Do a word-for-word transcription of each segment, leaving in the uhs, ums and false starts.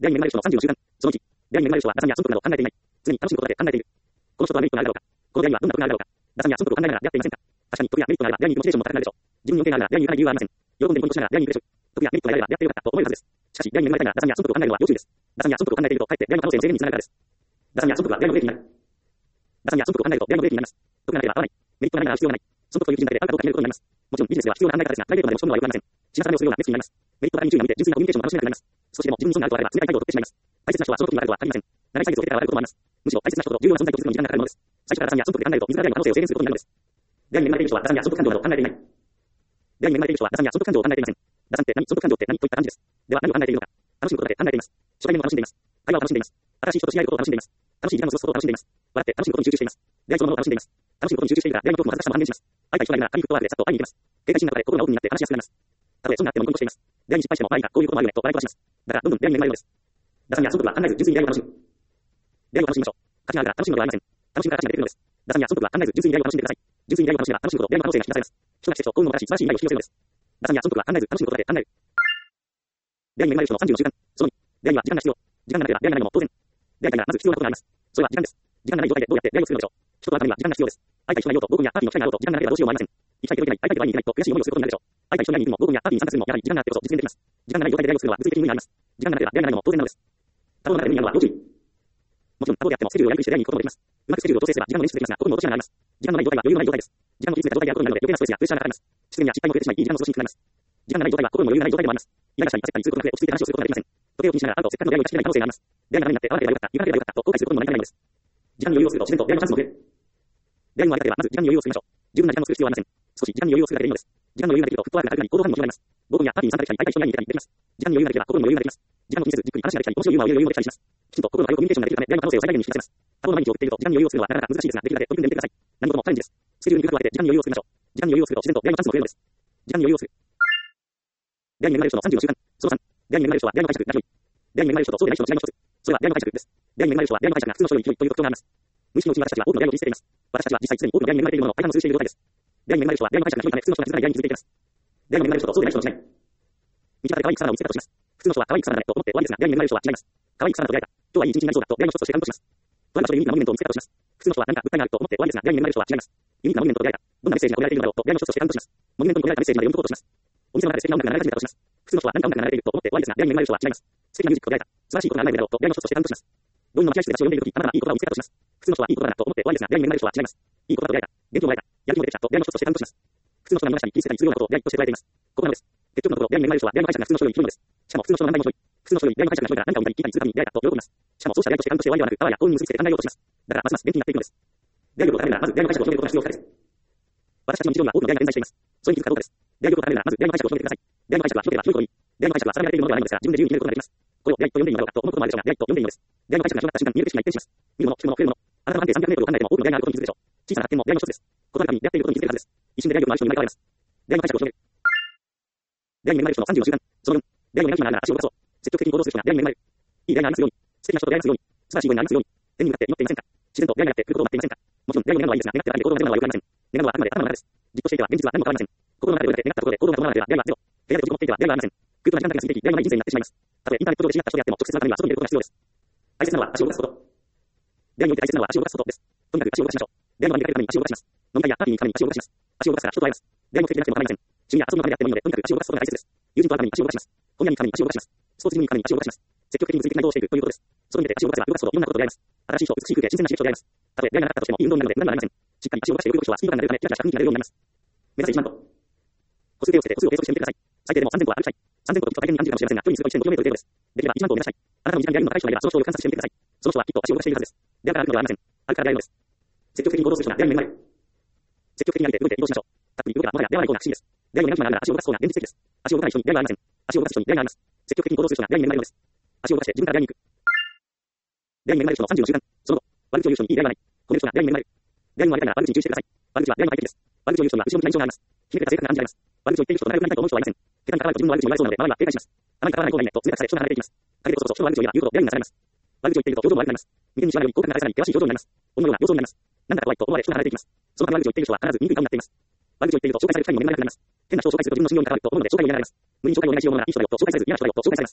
出会いに恵まれる人のさんじゅうの習慣。そのいち、出会いに恵まれる人は打算や損得などを考えていない。常に楽しむことだけ考えている。この人とはメリットがあるだろうか。この出会いにはどんな得があるだろうか。打算や損得を考えながら出会っていませんか。確かに得やメリットがあれば出会いに行くモチベーションも高くなるでしょう。自分に恩恵があるなら出会いに行かない理由はありません。喜んでいることしながら出会いに行くでしょう。得やメリットがあれば出会ってよかったと思えるはずです。しかし出会いに恵まれたいなら打算や損得を考えるのは要注意です。打算や損得を考えているとかえって出会いの可能性の制限につながるからです。打算や損得は出会いのブレーキになる。打算や損得を考えると出会いのブレーキになります。得がなければ合わない。メリットがないなら必要がない。損得という基準だけで合うかどうか決めることになります。もちろんビジネスでは必要な考え方ですが、プライベートまで持ち込むのは良くありません。品定めをするような目つきになります。メリットばかりに注意が向いて純粋なコミュニケーションも楽しめなくなります。少しでも自分に損があるとあれば冷たい態度を取ってしまいます。大切な人はその時に分かるとは限りません。長い歳月をかけて笑うこともあります。むしろ大切な人と重要な存在と気づくのに時間がかかるものです。最初から打算や損得で考えると自ら出会いの可能性を制限することになるのです。出会いに恵まれている人は打算や損得感情などを考えていない。出会いに恵まれている人は打算や損得感情を考えていません。打算って何、損得感情って何といった感じです。では何を考えているのか。楽しむことだけ考えています。初対面を楽しんでいます。会話を楽しんでいます。新しい人と知り合えることを楽しんでいます。楽しい時間を過ごすことを楽しんでいます。笑って楽しむことに集中しています。出会いそのものを楽しんでいます。楽しむことに集中しているから出会いの恐怖も恥ずかしさも半減します。会いたい人がいるならパニックとワークでさっと会いに行きます。警戒心が高で心がオープンになって話しやすくなります。たとえ損があってもニコニコしています。出会いに失敗しても周りがこういうこともあるよねと笑い飛ばします。だからどんどん出会いに恵まれるのです。打算や損得は考えず純粋に出会いを楽しむ。出会いを楽しみましょう。価値があるから楽しむのではありません。楽しむから価値が出てくるのです。打算や損得は考えず純粋に出会いを楽しんでください。純粋に出会いを楽しめば楽しむこと、出会いの可能性が引き出されます。人が季節と幸運の新しい素晴らしい未来を引き寄せるのです。打算や損得は考えず楽しむことだけ考える。出会いに恵まれる人のさんじゅうの習慣。そのに、出会いには時間が必要。時間がなければ出会いがないのも当然。出会いたいならまず必要なことがあります。それは時間です。時間がない状態でどうやって出会いをするのでしょう。人と会うためには時間が必要です。会いたい人がいようと、合コンやパーティーの機会があろうと時間がなければどうしようもありません。行きたいけど行けない、会いたいけど会いに行けないと悔しい思いをすることになるでしょう。会いたい人がいに行くも合コンやパーティーに参加するのもやはり時間があってこそ実現できます。時間がない状態で出会いをするのは物理的に無理があります。時間がなければ出会いがないのも当然なのです。他の中で無理なのは要注意。もちろん他であってもスケジュールをやりくりして出会いに行くこともできます。うまくスケジュールを調整すれば時間も捻出できますが、ここにも落とし穴があります。時間のない状態は余裕のない状態です。時間の取り詰めた状態であることになるので余計なストレスやプレッシャーがかかります。失恋や失敗も増えてしまい、いい時間の過ごしにくくなります。時間がない状態は心の余裕がない状態でもあります。イライラしたり焦ったりすることが増え、落ち着いて話をすることができません。時計を気にしながら会うとせっかくの出会いを勝ち切れない可能性があります。出会いがないになって会わなければよかった、行かなければよかったと後悔することもなりかねないのです。時間に余裕を作ると自然と出会いのチャンスも増える。出会いのあり方ではまず時間に余裕を作りましょう。十分な時間を作る必要はありません。少し時間に余裕を作るだけでいいのです。時間の余裕ができるとフットワークが軽くなり行動範囲も広がります。合コンやパーティーに参加できたり、会いたい人に会いに行けたりできます。時間に余裕ができれば心に余裕ができます。時間を気にせずじっくり話ができたり、面白いユーモアを言える余裕もできたりします。きちんと心の通うコミュニケーションができるため、出会いの可能性を最大限に引き出せます。多忙な毎日を送っていると時間に余裕を作るのはなかなか難しいですが、できるだけ取り組んでみてください。何事もチャレンジです。スケジュールに工夫を当てて時間に余裕を作りましょう。時間に余裕を作ると自然と出会いのチャンスも増えるのです。時間に余裕を作る。出会いに恵まれる人のさんじゅうの習慣。そのさん、出会いに恵まれる人は出会いの解釈が広い。出会いに恵まれる人とそうでない人の違いの一つ。それは出会いの解釈です。出会いに恵まれる人は出会いの解釈が普通の人より広いという特徴があります。無意識のうちに私たちは多くの出会いを見つけています。私たちは実際すでに多くの出会いに恵まれているものを大半の数字でいる状態です。出会いに恵まれる人は出会いの解釈が広いため普通の人が気づかない出会いに気づいていきます。出会いに恵まれる人とそうでない人の違い。道端で可愛い草花を見つけたとします。普通の人は可愛い草花だねと思って終わりですが、出会いに恵まれる人は違います。可愛い草花と出会えた。今日はいい一日になりそうだと出会いの一つとして感動します。とある場所でユニークなモニュメントを見つけたとします。普通の人は何か物体があると思って終わりですが、出会いに恵まれる人は違います。ユニークなモニュメントと出会えた。どんなメッセージが込められているのだろうと出会いの一つとして感動します。モニュメントに込められたメッセージまで読み解こうとします。お店の中で素敵な音楽が流れ始めたとします。普通の人は何か音楽が流れていると思って終わりですが、出会いに恵まれる人は違います。素敵なミュージックと出会えた。素晴らしいことが流れているだろうと出会いの一つとして感動します。どんな待合室で私を呼んでいるとき、あなたがいい言葉を見つけたとします。普通の人はいい言葉だなと思って終わりですが、出会いに恵まれる人は違います。いい言葉と出会えた。元気をもらえた。やる気も出てきたと出会いの一つとして感動します。普通の人が見ましたに気にせたりするようなことを出会いとして捉えています。ここなのです。結局のところ、出会いに恵まれる人は出会いの解釈が普通の人より広いのです。しかも普通の人の何倍も広い。普通の人より出会いの解釈が広いから何かを見たり聞いたりするために出会えたと喜びます。しかもそうした出会いとして感動して終わりではなく、パワーや幸運に結びつけて考えようとします。だからますます元気になっていくのです。出会いを食べるならまず出会いの解釈を広げることが必要不可です。私たちの日常には多くの出会いが点在しています。それに気づくかどうかです。出会いを食べるならまず出会いの解釈を広げてください。出会いの解釈は広ければ広いほどいい。出会いの解釈は定められているものではないのですが、自分で自由に決めることができます。これを出会いと呼んでいいのだろうかと思うこともあるでしょうが、出会いと呼んでいいのです。出会いの解釈が広がった瞬間、見える景色が一変します。見るもの、聞くもの、触れるもの。あなたの半径さんびゃくメートルを考えても多くの出会いがあることに気づくでしょう。小さな発見も出会いの一つです。ことあるたびに出会っていることに気づけるはずです。一瞬で出会い力のある人に生まれ変わります。出会いの解釈を広げる。出会いに恵まれる人のさんじゅうの習慣。そのよん、出会いを描きながら足を動かそう。積極的に行動する人が出会いに恵まれる。いい出会いがありますように。素敵な人と出会いますように。素晴らしいご縁がありますように。天に向かって祈っていませんか。自然と出会いがやってくることを待っていませんか。もちろん出会いを願うのはいいですが、願ってあげて行動が出るのは良くありません。願うのはあくまで頭の中です。実行していては現実は何も変わりません。心の中で願って願ったところで行動が伴わなければ出会いはゼロ。部屋で閉じこもっていては出会いはありません。空腹な時間帯が過ぎていき、出会いのない人生になってしまいます。たとえインターネット上で知り合った人であっても直接会うためには外に出ることが必要です。大切なのは足を動かすこと。出会いにおいて大切なのは足を動かすことです。とにかく足を動かしましょう。出会いの場に出かけるために足を動かします。飲み会やパーティーに行くために足を動かします。足を動かすから人と会います。出会い目的でなくても構いません。趣味や遊びのためであってもいいので、とにかく足を動かすことが大切です。友人と会うために足を動かします。本屋に行くために足を動かします。スポーツジムに行くために足を動かします。積極的に物理的な移動をしているということです。外に出て足を動かせば動かすほどいろんなことと出会います。新しい人、美しい空気、新鮮な刺激と出会います。たとえ出会いがなかったとしてもいい運動になるので無駄になりません。しっかり足を動かして動く人はスピード感が出るためキラキラした雰囲気が出るようになります。目指せいちまん歩。歩数計をつけて歩数を計測してみてください。最低でもさんぜん歩は歩きたい。さんぜん歩と大変に感じるかもしれませんが、距離にするといってんごキロメートル程度です。できればいちまん歩を目指したい。あなたの身近に出会いの高い人がいればその人を観察してみてください。その人はきっと足を動かしているはずです。出会いから歩くのではありません。歩くから出会いのです。積極的に行動する人が出会いに恵まれる。積極的に歩いて動いて移動しましょう。たっぷり動けばもはや出会わない方が不思議です。出会いを描きながら足を動かす方が現実的です。足を動かない人に出会いはありません。足を動かす人に出会いがあります。積極的に行動する人が出会いに恵まれるのです。足を動かして自分から出会いに行く。出会いに恵まれる人のさんじゅうの習慣。その後、悪口を言う人にいい出会いはない。褒める人が出会いに恵まれる。出会いにもありたいなら悪口に注意してください。悪口は出会いの大敵です。悪口を言う人には後ろ向きな印象があります。ひねくれた性格が暗示されます。悪口を言っている人と仲良くなりたいと思う人はいません。桁にかからないと自分の悪口を言われそうなので、周りは警戒します。あまりかからない方がいいねと冷たくされ人が離れていきます。陰でこそこそ人の悪口を言うな言うと出会いになされます。悪口を言っていると表情も悪くなります。眉間にしわが寄り、口角が垂れ下がり、険しい表情になります。女のような様相になります。なんだか怖いと思われ人が離れていきます。そのため悪口を言っている人は必ず醜い顔になっています。悪口を言っていると紹介される際にも恵まれなくなります。変な人を紹介すると自分の信用に関わると思うので紹介をやめられます。無理に紹介をお願いしようものならいい人だよと紹介されず嫌な人だよと紹介されます。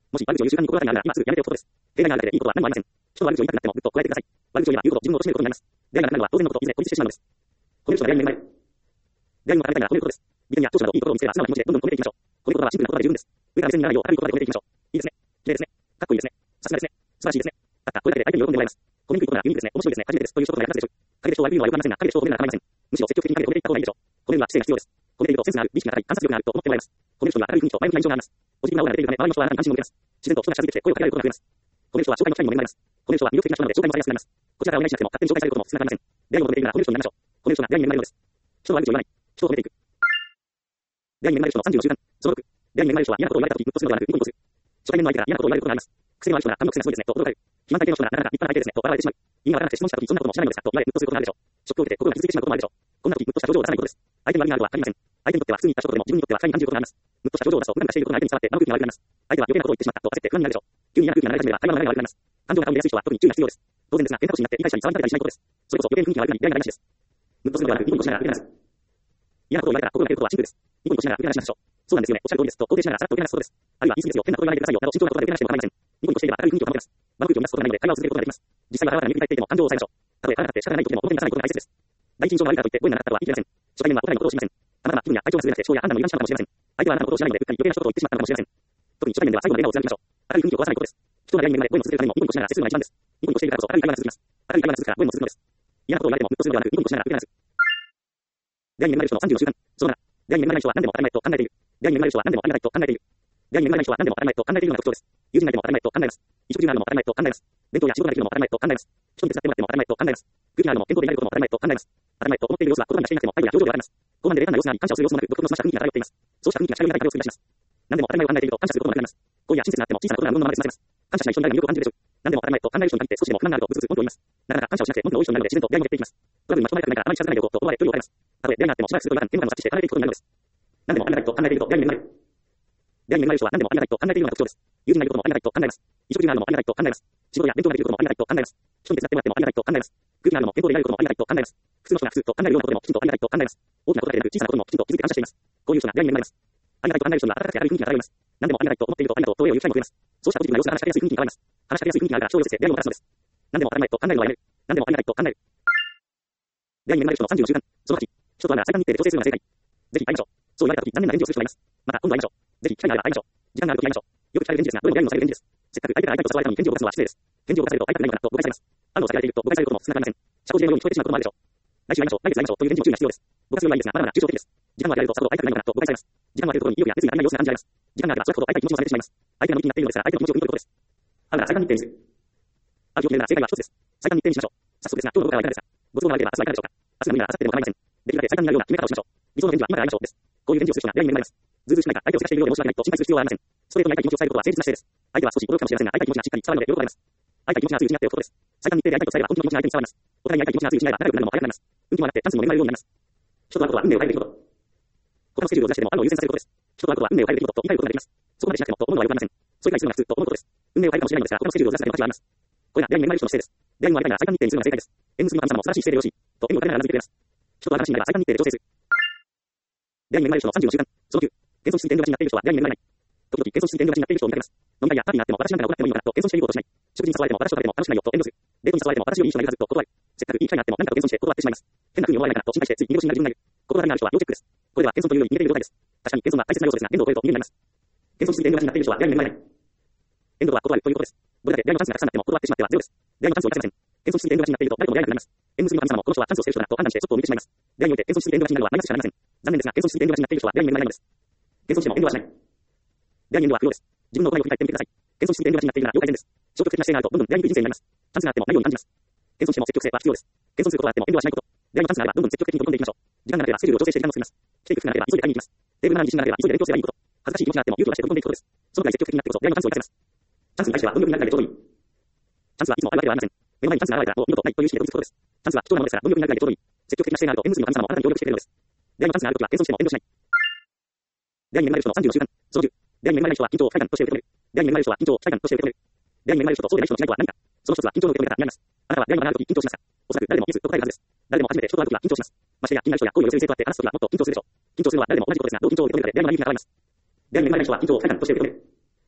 もし悪口を言う習慣に心当たりがあるなら、今すぐやめておくことです。弊害があるだけでいいことは何もありません。人は悪口を言いたくなっても、ぐっとこらえてください。悪口を言えば言うほど自分を貶めることになります。出会いがなくなるのは当然のこと、いずれ孤立してしまうのです。褒める人が出会いに恵まれる。出会いにも与えたいなら褒めることです。利点や長所などいいところを見つければ、素直な気持ちでどんどん褒めていきましょう。褒めることはシンプルなことが十分です。上から目線にならないよう、明るい言葉で褒めていきましょう。いいですね。綺麗ですね。かっこいいですね。さすがですね。素晴らしいですね。たったこれだけで相手に喜んでもらえます。褒めにくいことならユニークですね。面白いですね。初めてです。という人が役立つでしょう。陰で人を悪いのはよくありませんが、陰で人を褒めるなら構いません。むしろ積極的に陰で褒めていった方がいいでしょう。褒めるには知性が必要です。褒めているとセンスがある、意識が高い、観察力があると思ってもらえます。褒める人には明るい雰囲気と前向きな印象があります。ポジティブなオーラが出ているため、周りの人はあなたに関心を持てます。自然と人が近づいてきて声をかけられることが増えます。褒める人は紹介の機会にも恵まれます。褒める人は魅力的な人なので紹介もされやすくなります。こちらからお願いしなくても勝手に紹介されることも少なくありません。出会いを求めているなら褒める人になりましょう。褒める人が出会いに恵まれるのです。人の悪口を言わない。人を褒めていく。出会いに恵まれる人のさんじゅうの習慣。そのろく。出会いに恵まれる人は嫌なことを言われたとき、ムッとするのではなく、ニコニコする。初対面の相手から嫌なことを言われることがあります。癖のある人なら、あの癖がすごいですね、と驚かれる。肥満体型の人なら、なかなか立派な相手ですね、と笑われてしまう。意味がわからなくて質問したとき、そんなことも知らないのですか、と言われ、ムッとすることがあるでしょう。ショックを受けて心が傷ついてしまうこともあるでしょう。こんなとき、ムッとした表情を出さないことです。相手に悪いがあるとは限りません。相手にとっては普通に言った一言でも、自分にとっては不快に感じることがあります。ムッとした表情を出すと、普段からしていることが相手に伝わって、生空気が悪くなります。相手は余計なことを言ってしまったと焦って不安になるでしょう。急に嫌な空気が流れ始めれば、会話の流れが悪くなります。感情が顔に出やすい人は特に注意が必要です。当然ですが、変な年になって言い返したり、騒ぎ立てたりしないことです。それこそ余計に雰囲気が悪くなり、出会いがないしです。ムッとするのではなく、ニコニコしながら受け流す。嫌なことを言われたら心が減ることはシンプルです。ニコニコしながら受け流しましょう。そうなんですよね。おっしゃる通りです。と肯定しながらさらっと受け流すことです。あるいは言い過ぎですよ。変なことを言わないでくださいよ。など慎重なことで受け流しても構いません。ニコニコしていれば明るい雰囲気を保てます。場の空気を乱すことがないので会話を続けることができます。実際は腹から身を振り返っていても感情を抑えましょう。たとえ腹が立って仕方がない時でも表に出さないことが大切です。第一印象が悪いからといって声にならなかったとは言い切れません。初対面はお互いのことをしません。たまたま気分や体調が優れなくて思考や判断の歪みしたのかもしれません。相手はあなたのことを知らないのでうっかり余計な一言を言ってしまったのかもしれません。特に初対面では最後まで笑顔を貫きましょう。明るい雰囲気を壊さないことです。人の出会いに恵まれ声の続けるためにもニコニコしながら接するのが一番です。ニコニコしているからこそ明るい会話が続きます。明るい会話が続くから声も続くのです。嫌なことを言われてもムッとするのではなくニコニコしながら受け流す。出会いに恵まれる人のさんじゅうの習慣。そのなな。出会いに恵まれない人は何でも当たり前と考えている。出会いに恵まれる人は何でもありがたいと考えている。出会いに恵まれない人は何でも当たり前と考えているのが特徴です。友人がいても当たり前と考えます。衣食住があるのも当たり前と考えます。弁当や仕事ができるのも当たり前と考えます。人に手伝ってもらっても当たり前と考えます。空気があるのも健康でいられることも当たり前と考えます。当たり前と思っている様子は言葉にはしていなくても態度や表情でわかります。傲慢で冷淡な様子があり感謝をする様子もなく、独特の澄ました雰囲気が漂っています。そうした雰囲気が社会にない会話を作り出します。何でも当たり前を考えていると感謝することもなくなります。恋や親切なあっても小さなことが無のままで済ませます。感謝しない人に魅力を感じるでしょう。何でも当たり前と考える人に限って少しでも不満があるとブツブツ文句を言います。なかなか感謝をしなくて文句の多い人になるので自然と出会いも減っていきます。トラブルに巻き込まれたくないからあまり近づかないでおこうと思われ距離を置かれます。たとえ出会いがあってもしばらくすると違和感、嫌悪感を察知して離れていくことになるのです。何でもありがたいと考えていると出会いに恵まれる。出会いに恵まれる人は何でもありがたいと考えているのが特徴です。友人がいることもありがたいと考えます。衣食住があるのもありがたいと考えます。仕事や弁当ができることもありがたいと考えます。人に手伝ってもらってもありがたいと考えます。空気があるのも健康でいられることもありがたいと考えます。普通の人が普通と考えるようなことでもきちんとありがたいと考えます。大きなことだけでなく小さなこともきちんと気づいて感謝しています。こういう人が出会いに恵まれます。ありがたいと考える人には温かくて明るい雰囲気が漂います。何でもありがたいと思っているとありがとうと礼を言う機会も増えます。そうしたポジティブな様子が話しかけやすい雰囲気が漂います。話しかけやすい雰囲気があるから人を寄せて出会いをもたらすのです。何でも当たり前と考えるのはやめる。何でもありがたいと考える。出会いに恵まれる人のさんじゅうの習慣。そのはち。人とはなら最短日程で調整するのが正解。ぜひ会いましょう。そう言われたとき残念な返事をする人がいます。また今度会いましょう。ぜひ機会があれば会いましょう。時間があるとき会いましょう。よく聞かれる返事ですが、どれも出会いにもされる返事です。せっかく相手から会いたいと誘われたのに返事を出すのは失礼です。返事を出されると会いたくないのかなと誤解されます。あるのを避けられていると誤解されることも少なくありません。社交辞令のように聞こえてしまうこともあるでしょう。来週会いましょう。来月会いましょうという返事も注意が必要です。ご活用はいいですが、まだまだ抽象的です。時間を空けられるとさほど会いたくないのかなと誤解されます。時間を空けるところに意欲や熱意が足りない様子が感じられます。時間があればそれほど会いたい気持ちもされてしまいます。相手の向きになっているのですから相手の気持ちを汲み取ることです。あるなら最短日程にする。ある日を決めるなら正解は一つです。最短日程にしましょう。早速ですが、今日の動画はいかがですか。ご都合が悪ければ明日はいかがでしょうか。明日が無理なら明後日でも構いません。できるだけ最短になるような決め方をしましょう。理想の返事は今から会いましょうです。こういう返事をする人が出会いに恵まれます。ずうずうしくないか相手をせかしているようで申し訳ないと心配する必要はありません。ストレートに会いたい気持ちを伝えることは誠実な姿勢です。相手は少し驚くかもしれませんが、相手の気持ちがしっかり伝わるので喜ばれます。会いたい気持ちが強いになっておくことです。最短日程で会いたいと伝えれば本気の気持ちが相手に伝わります。お互いに会いたい気持ちが強いしないば仲良くなるのも早くなります。運気も上がってチャンスにも恵まれるようになります。人と会うことは運命を変える出来事。他のスケジュールをずらしてでも会うのを優先させることです。人と会うことは運命を変える出来事と言い換えることができます。そこまでしなくてもと思うのは良くありません。それくらいするのが普通と思うことです。運命を変えるかもしれないのですが、他のスケジュールをずらすだけの価値はあります。これが出会いに恵まれる人の姿勢です。出会いにも会いたいなら最短日程にするのが正解です。縁結びの神様も素晴らしい姿勢でよろしい。と縁を変えながら名付けてくれます。人と話になれば最短日程で調整する。出会いに恵まれる人のさんじゅうの習慣。そのきゅう。謙遜しすぎて遠慮がちになっている人は出会いに恵まれない。時々謙遜しすぎて遠慮がちになっている人を見かけます。飲み会やパーティーがあっても私なんかが行ってもいいのかなと謙遜していることをしない。食事に誘われても私と食べても楽しくないよと遠慮する。デートに誘われても私よりいい人がいるはずと断る。せっかくいい機会があっても何かと謙遜して断ってしまいます。変な風に思われないかなと心配してつい逃げ腰になる自分がいる。心当たりがある人は要チェックです。これでは謙遜というより逃げている状態です。確かに謙遜は大切な要素ですが、限度を超えると逃げになります。謙遜しすぎて遠慮がちになっている人は出会いに恵まれない。限度は断るということです。どれだけ出会いのチャンスがたくさんあっても断ってしまってはゼロです。出会いのチャンスを生かせません。謙遜しすぎて遠慮がちになっていると誰とも出会えなくなります。縁結びの神様もこの人はチャンスを捨てる人だなと判断してちょっと見てしまいます。出会いにおいて謙遜しすぎて遠慮がちになるのはマイナスしかありません。残念ですが謙遜しすぎて遠慮がちになっている人は出会いに恵まれないのです。謙遜しても遠慮はしない。出会いに遠慮は不要です。自分の行いを振り返ってみてください。謙遜しすぎて遠慮がちになっているなら要改善です。消極的な姿勢があるとどんどん出会いにくい人生になります。チャンスがあってもないように感じます。謙遜しても積極性は必要です。謙遜することがあっても遠慮はしないこと。出会いのチャンスがあればどんどん積極的に飛び込んでいきましょう。時間がなければスケジュールを調整して時間を作ります。来ていく服がなければ急いで買いに行きます。テーブルの前に自信がなければ急いで勉強すればいいこと。恥ずかしい気持ちがあっても勇気を出して飛び込んでいくことです。そのくらい積極的になってこそ出会いのチャンスを生かせます。チャンスに対しては貪欲になるだけでちょうどいい。チャンスはいつもあるわけではありません。目の前にチャンスが現れたらもう二度とないという意識で打つことです。チャンスは貴重なものですから貪欲になるだけでちょうどいい。積極的な姿勢があると縁結びの神様もあなたに協力してくれるのです。出会いのチャンスがあるときは謙遜しても遠慮しない。出会いに恵まれる人のさんじゅうの習慣。そのじゅう。出会いに恵まれない人は緊張を不快感として受け止める。出会いに恵まれる人は緊張を不快感として受け止める。出会いに恵まれる人とそうでない人の違いとは何か。その一つは緊張の受け止め方にあります。あなたは出会いがあるとき緊張しますか。おそらく誰でもいつと答えるはずです。誰でも初めて人と会うときは緊張します。ましてや気になる人や好意を寄せる生徒と会って話すときはもっと緊張するでしょう。緊張するのは誰でも同じことですが、どう緊張を受け止めるかで出会いの勇気が現れます。出会いに恵まれない人は緊張を不快感として受け止める。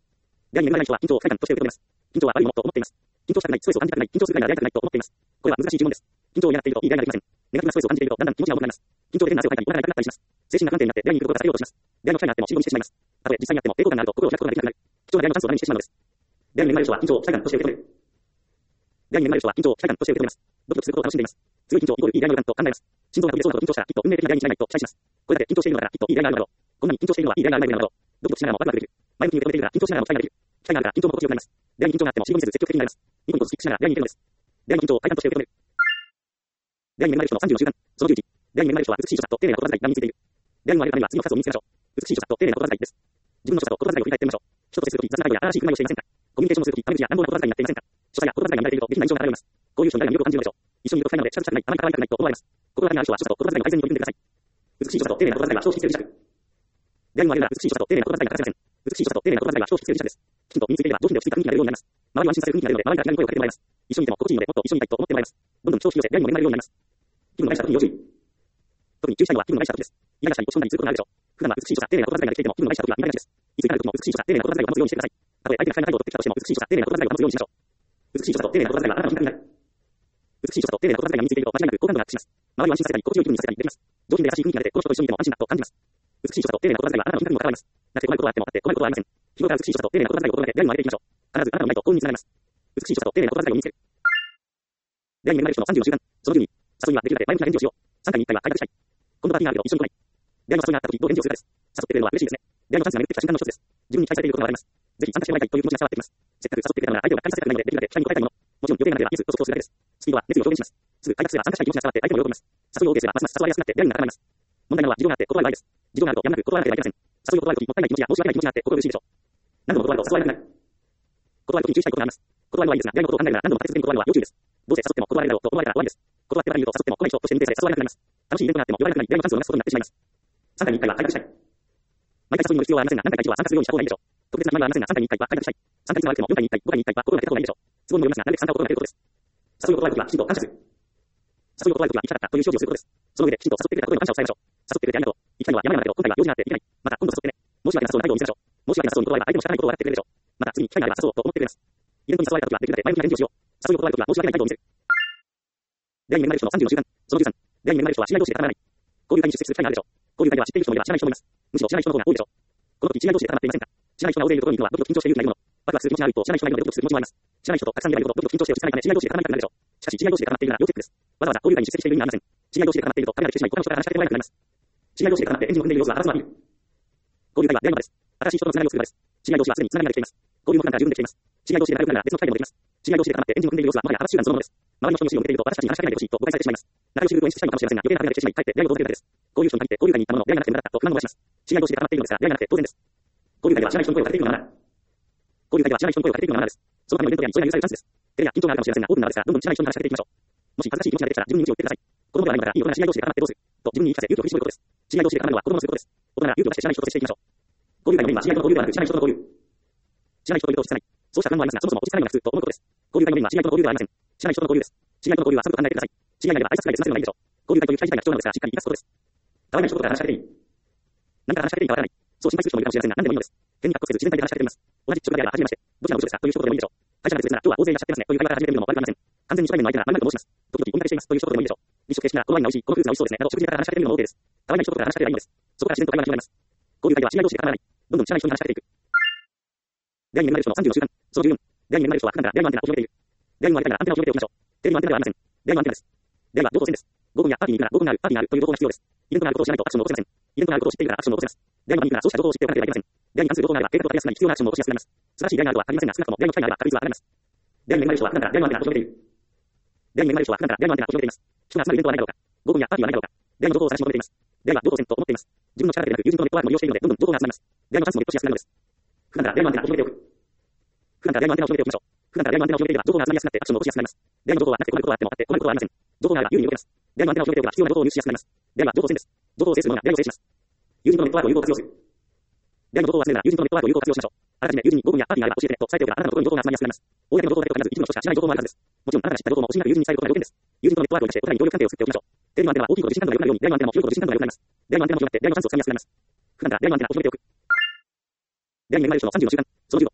出会いに恵まれない人は緊張を不快感として受け止めます。緊張は悪いものと思っています。緊張したくない、ストレスを感じたくない、緊張するぐらいならやりたくないと思っています。これは難しい呪文です。緊張を嫌がっているといい出会いができません。ネガティブなストレスを感じているとだんだん気持ちが重くなります。緊張で変な汗をかいたり、お腹が痛くなったりします。精神が不安定になって出会いに行くことが避けようとします。出会いの機会があっても心理にしてしまいます。たとえ実際にあっても抵抗感があると心を開くことができなくなる。貴重な出会いのチャンスを無駄にしてしまうのです。出会いに恵まれる人は緊張を不快感として受け止める。出会いに恵まれる人は緊張を不快感として受け止めます。ドキドキすることを楽しんでいます。強い緊張イコールいい出会いの予感と考えます。心臓が飛び出そうなほど緊張したらきっと運命的な出会いに違いないと期待します。これだけ緊張しているのだからきっといい出会いがあるだろう。こんなに緊張しているのはいい出会いがあるだろう。ドキドキしながらもワクワクできる。前向きに受け止めているから緊張しながらも期待ができる。期待があるから緊張も心地よくなります。出会いに緊張があっても尻込みせず積極的になります。ニコニコスキップしながら出会いに行けるのです。出会いの緊張を快感として受け止める。出会いに恵まれる人のさんじゅうの習慣。そのじゅういち。出会いに恵まれる人は美しい所作と丁寧な言葉遣いが身についている。出会いに生まれるためには次のふたつを身につけましょう。美しい所作と丁寧な言葉遣いです。自分の所作と言葉遣いを振り返ってみましょう。人と接するとき雑な会話や新しい振る舞いをしていませんか？コミュニケーションをするとき悪口や乱暴な言葉遣いになっていませんか？所作や言葉遣いが乱れていると下品な印象が現れます。こういう人に誰が魅力を感じるでしょう。一緒にいると不快なので近づきたくない、あまり可愛くないと思われます。心当たりのある人は所作と言葉遣いの改善に取り組んでください。美しい所作と丁寧な言葉遣いは消費必要でした。出会いに生まれるなら美しい所作と丁寧な言葉遣いが欠かせません。美しい所作と丁寧な言葉遣いは消費必要でした。きちんと身についていれば上品で落ち着いた雰囲気が出るようになります。周りを安心させる雰囲気が出るので周りから気軽に声をかけてもらいます。一緒にいても心地いいのでもっと一緒にいたいと思ってもらいます。どんどん気を引き寄せ出会いにも恵まれるようになります。気分の害した時に要注意。特に注意したいのは気分の害した時です。イライラしたり落ち込んだりすることがあるでしょう。普段は美しい所作丁寧な言葉遣いができていても気分の害した時は苦手です。いついかなる時も美しい所作丁寧な言葉遣いを保つようにしてください。たとえ相手が不快な態度を取ってきたとしても美しい所作丁寧な言葉遣いを保つようにしましょう。美しい所作と丁寧な言葉遣いはあなたの品格になる。美しい所作と丁寧な言葉遣いが身についていると間違いなく好感度がアップします。周りを安心させたり心地よい気分にさせたりできます。上品で優しい雰囲気が出てこの人と一緒にいても安心だと感じます。美しい所作と丁寧な言葉遣いはあなたの品格にも関わります。なぜ怖いことはあってもあって怖いことはありません。日頃から美しい所作と丁寧な言葉遣いを心がけ出会いにも上げていきましょう。必ずあなたのないと幸運につながります。美しい所作と丁寧な言葉遣いを身につける。出会いに恵まれる人のさんじゅうの習慣。そのじゅうに。誘いはできるだけ前向きな返事をしよう。さんかいにいっかいは快諾したい。この場がいいがあると一緒に来ない。出会いの誘いがあった時どう返事をするかです。誘ってくれるのは嬉しいですね。出会いのチャンスが巡ってきた瞬間の一つです。自分に期待されていることが現れます。ぜひ参加してもらいたいという気持ちが伝わってきます。せっかく誘ってくれたのなら相手をがっかりさせたくないのでできるだけ期待に応えたいもの。もちろん予定がなければイエスと即答するだけです。スピードは熱意を表現します。すぐ快諾すれば参加したい気持ちが伝わって相手も喜びます。誘いを OK すればますます誘われやすくなって出会いに仲間ります。問題なのは事情があって断る場合です。事情があるとやむなく断らなければいけません。誘いを断るときもったいない気持ちや申し訳ない気持ちがあって心苦しいでしょう。何度も断ると誘われなくなる。断るときに注意したいことがあります。断るのはいいですが、出会いのことを考えながら何度も立て続けに断るのは要注意です。どうせ誘っても断れないだろうと思われたら終わりです。断ってばかりいると誘っても来ない人として認定され誘われなくなります。楽しいイベントがあっても言われなくなり出会いのチャンスを逃すことになってしまいます。さんかいにいっかいは快諾したい。毎回誘いに乗る必要はありませんが、何回か一度は参加するようにした方がいいでしょう。特別な決まりはありませんが、さんかいにいっかいは快諾したい。さんかいつながってもよんかいにいっかい、ごかいにいっかいは心がけた方がいいでしょう。都合にもよりますが、なるべく参加を心がけることです。誘いを断るときはきちんと感謝する。誘いを断るときは行きたかったという表示をすることです。その上できちんと誘ってくれたことに感謝を伝えましょう。誘ってくれてありがとう。行きたいのは山々だけど今回は用事があってできない。また今度誘ってね。申し訳なさそうな態度を見せましょう。申し訳なさそうに断れば相手も仕方ないことを笑ってくれるでしょう。また次に機会があれば誘おうと思ってくれます。イベントに誘われたときはできるだけ前向きな返事をしよう。誘いを断るときは申し訳ない態度を見せる。出会いに恵まれる人のさんじゅうの習慣。そのじゅうさん。出会いに恵まれる人は知り合い同士で絡まらない。交流会に出席する機会があるでしょう。交流会では知っている人もいれば知らない人もいます。むしろ知らない人の方が多いでしょう。この時知り合い同士で絡まっていませんか？知らない人が大勢いるところにいるのはドキドキ緊張しているというもの。ワクワクする気持ちがあると知らない人がいるのでドキドキする気持ちもあります。知らない人とたくさんいるとドキドキ緊張して落ち着かないため知り合い同士で絡まなくなるでしょう。しかし知り合い同士で絡まっているなら要チェックです。わざわざ交流会に出席している意味はありません。知り合い同士で絡まっていると壁ができてしまい他の人から話しかけてもらえなくなります。知り合い同士で絡まってエンジンを踏んでいる様子はあらずまいる。交流会は出会いの場です。新しい人とのつながりを作る場です。知り合い同士はすでにつながりができています。交流も普段から十分できています。知り合い同士で仲良くなるなら別の機会でもできます。知り合い同士で絡まってエンジンを踏んでいる様子はもはや話し集団そのものです。周りの人に視を向けていると私たちに話しかけないでほしいと誤解されてしまいます。仲良しグループを演出したいのかもしれませんが余計な壁ができてしまいかえって出会いを届けるだけです。こういう人に限って交流会に行ったものの出会いがなくて無駄だったと不満を出します。知り合い同士で絡まっているのですが出会いがなくて当然です。交流会では知らない人の声をかけているのがマナー。交流会では知らない人の声をかけているのがマナーです。そのためのイベントやそういう許されるチャンスです。照れや緊張があるかもしれませんがオープンなのですがどんどん知らない人に話しかけていきましょう。もし恥ずかしい気持ちが出てきたら自分に無知を言ってください。子供ではないのだからいい大人な知り合い同士で絡まってどうすると自分に言い聞かせ勇気を振り絞ることです。知り合い同士で絡まるのは子供のすることです。大人なら勇気を出して知らない人と接していきましょう。交流会のメインは知り合いとの交流ではなく知らない人との交流。知らない人といると落ち着かない。そうした不安もありますが、そもそも落ち着かないのが普通と思うことです。交流会のメインは知り合いとの交流ではありません。知らない人との交流です。知り合いとの交流はすぐ考えてください。知り合いがいれば挨拶くらいで済ませるのがいいでしょう。交流会という機会自体が貴重なのですが、しっかり生かすことです。たわいない人とから話しかけていい。何から話しかけていいかわからない。そう心配する人もいるかもしれませんが、何でもいいのです。変に格好せず自然体で話しかけています。同じ職場であれば初めまして。どちらの部署ですかという一言でもいいでしょう。会社が別々なら今日は大勢いらっしゃってますねという会話から始めてみるのも悪くありません。完全に初対面の相手なら何々と申します。時々お見かけしていますという一言でもいいでしょう。立食停止ならこのワインが美味しい、このフルーツが美味しそうですねなど食事から話しかけてみるのも OK です。たわいない人とから話しかければいいのです。そこから自然と会話が広がります。交流会では知り合い同士で絡まらない。どんどん知らない人に話しかけていく。出会いに恵まれる人のさんじゅうの習慣。そのじゅうよん。出会いに恵まれる人は普段から出会いのアンテナを広げている。出会いのアンテナを広げているならアンテナを広げておきましょう。テレビのアンテナではありません。出会いのアンテナです。出会いは情報戦です。合コンやパーティーに行くなら合コンがある、パーティーがあるという情報が必要です。イベントがあることを知らないとアクションを起こせません。イベントがあることを知っているからアクションを起こせます。出会いのいいからそうした情報を知っておかなければいけません。出会いに関する情報があれば計画とかやすさに必要なアクションを起こしやすくなります。素晴らしい出会いがあるとは限りませんが少なくとも出会いの機会があれば確率は上がります。出会いに恵まれる人は普段から出会いのアンテナを広げている。出会いに恵まれる人は普段から出会いのアンテナを広げています。人が集まるイベントはないだろうか。合コンやパーティーはないだろうか。出会いの情報を探し求めています。出会いは情報戦と思っています。自分の力でなく友人とのネットワークも利用しているのでどんどん情報が集まります。出会いのチャンスもゲットしやすくなるのです。普段から出会いのアンテナを広げておく。普段から出会いのアンテナを広げておきましょう。普段から出会いのアンテナを広げていれば情報が集まりやすくなってアクションを起こしやすくなります。出会いの情報はなくて困ることはあってもあって困ることはありません。情報があれば有利に動けます。出会いのアンテナを広げておけば必要な情報を入手しやすくなります。出会いは情報戦です。情報を制する者が出会いを制します。友人とのネットワークを有効活用する。出会いの情報を集めるなら友人とのネットワークを有効活用しましょう。あらかじめ友人に合コンやパーティーがあれば教えてねと伝えておけばあなたのところに情報が集まりやすくなります。公の情報だけと限らず一部の人しか知らない情報もあるはずです。もちろんあなたが知った情報も惜しみなく友人に伝えることが要件です。友人とのネットワークを生かしてお互いに協力関係を作っておきましょう。テレビのアンテナは大きいこと自信感度が良くなるように、出会いのアンテナも広いこと自信感度が良くなります。出会いのアンテナも広がって出会いのチャンスをつかみやすくなります。普段から出会いのアンテナを広げておく。出会いに恵まれる人のさんじゅうの習慣。そのじゅうご。自己否定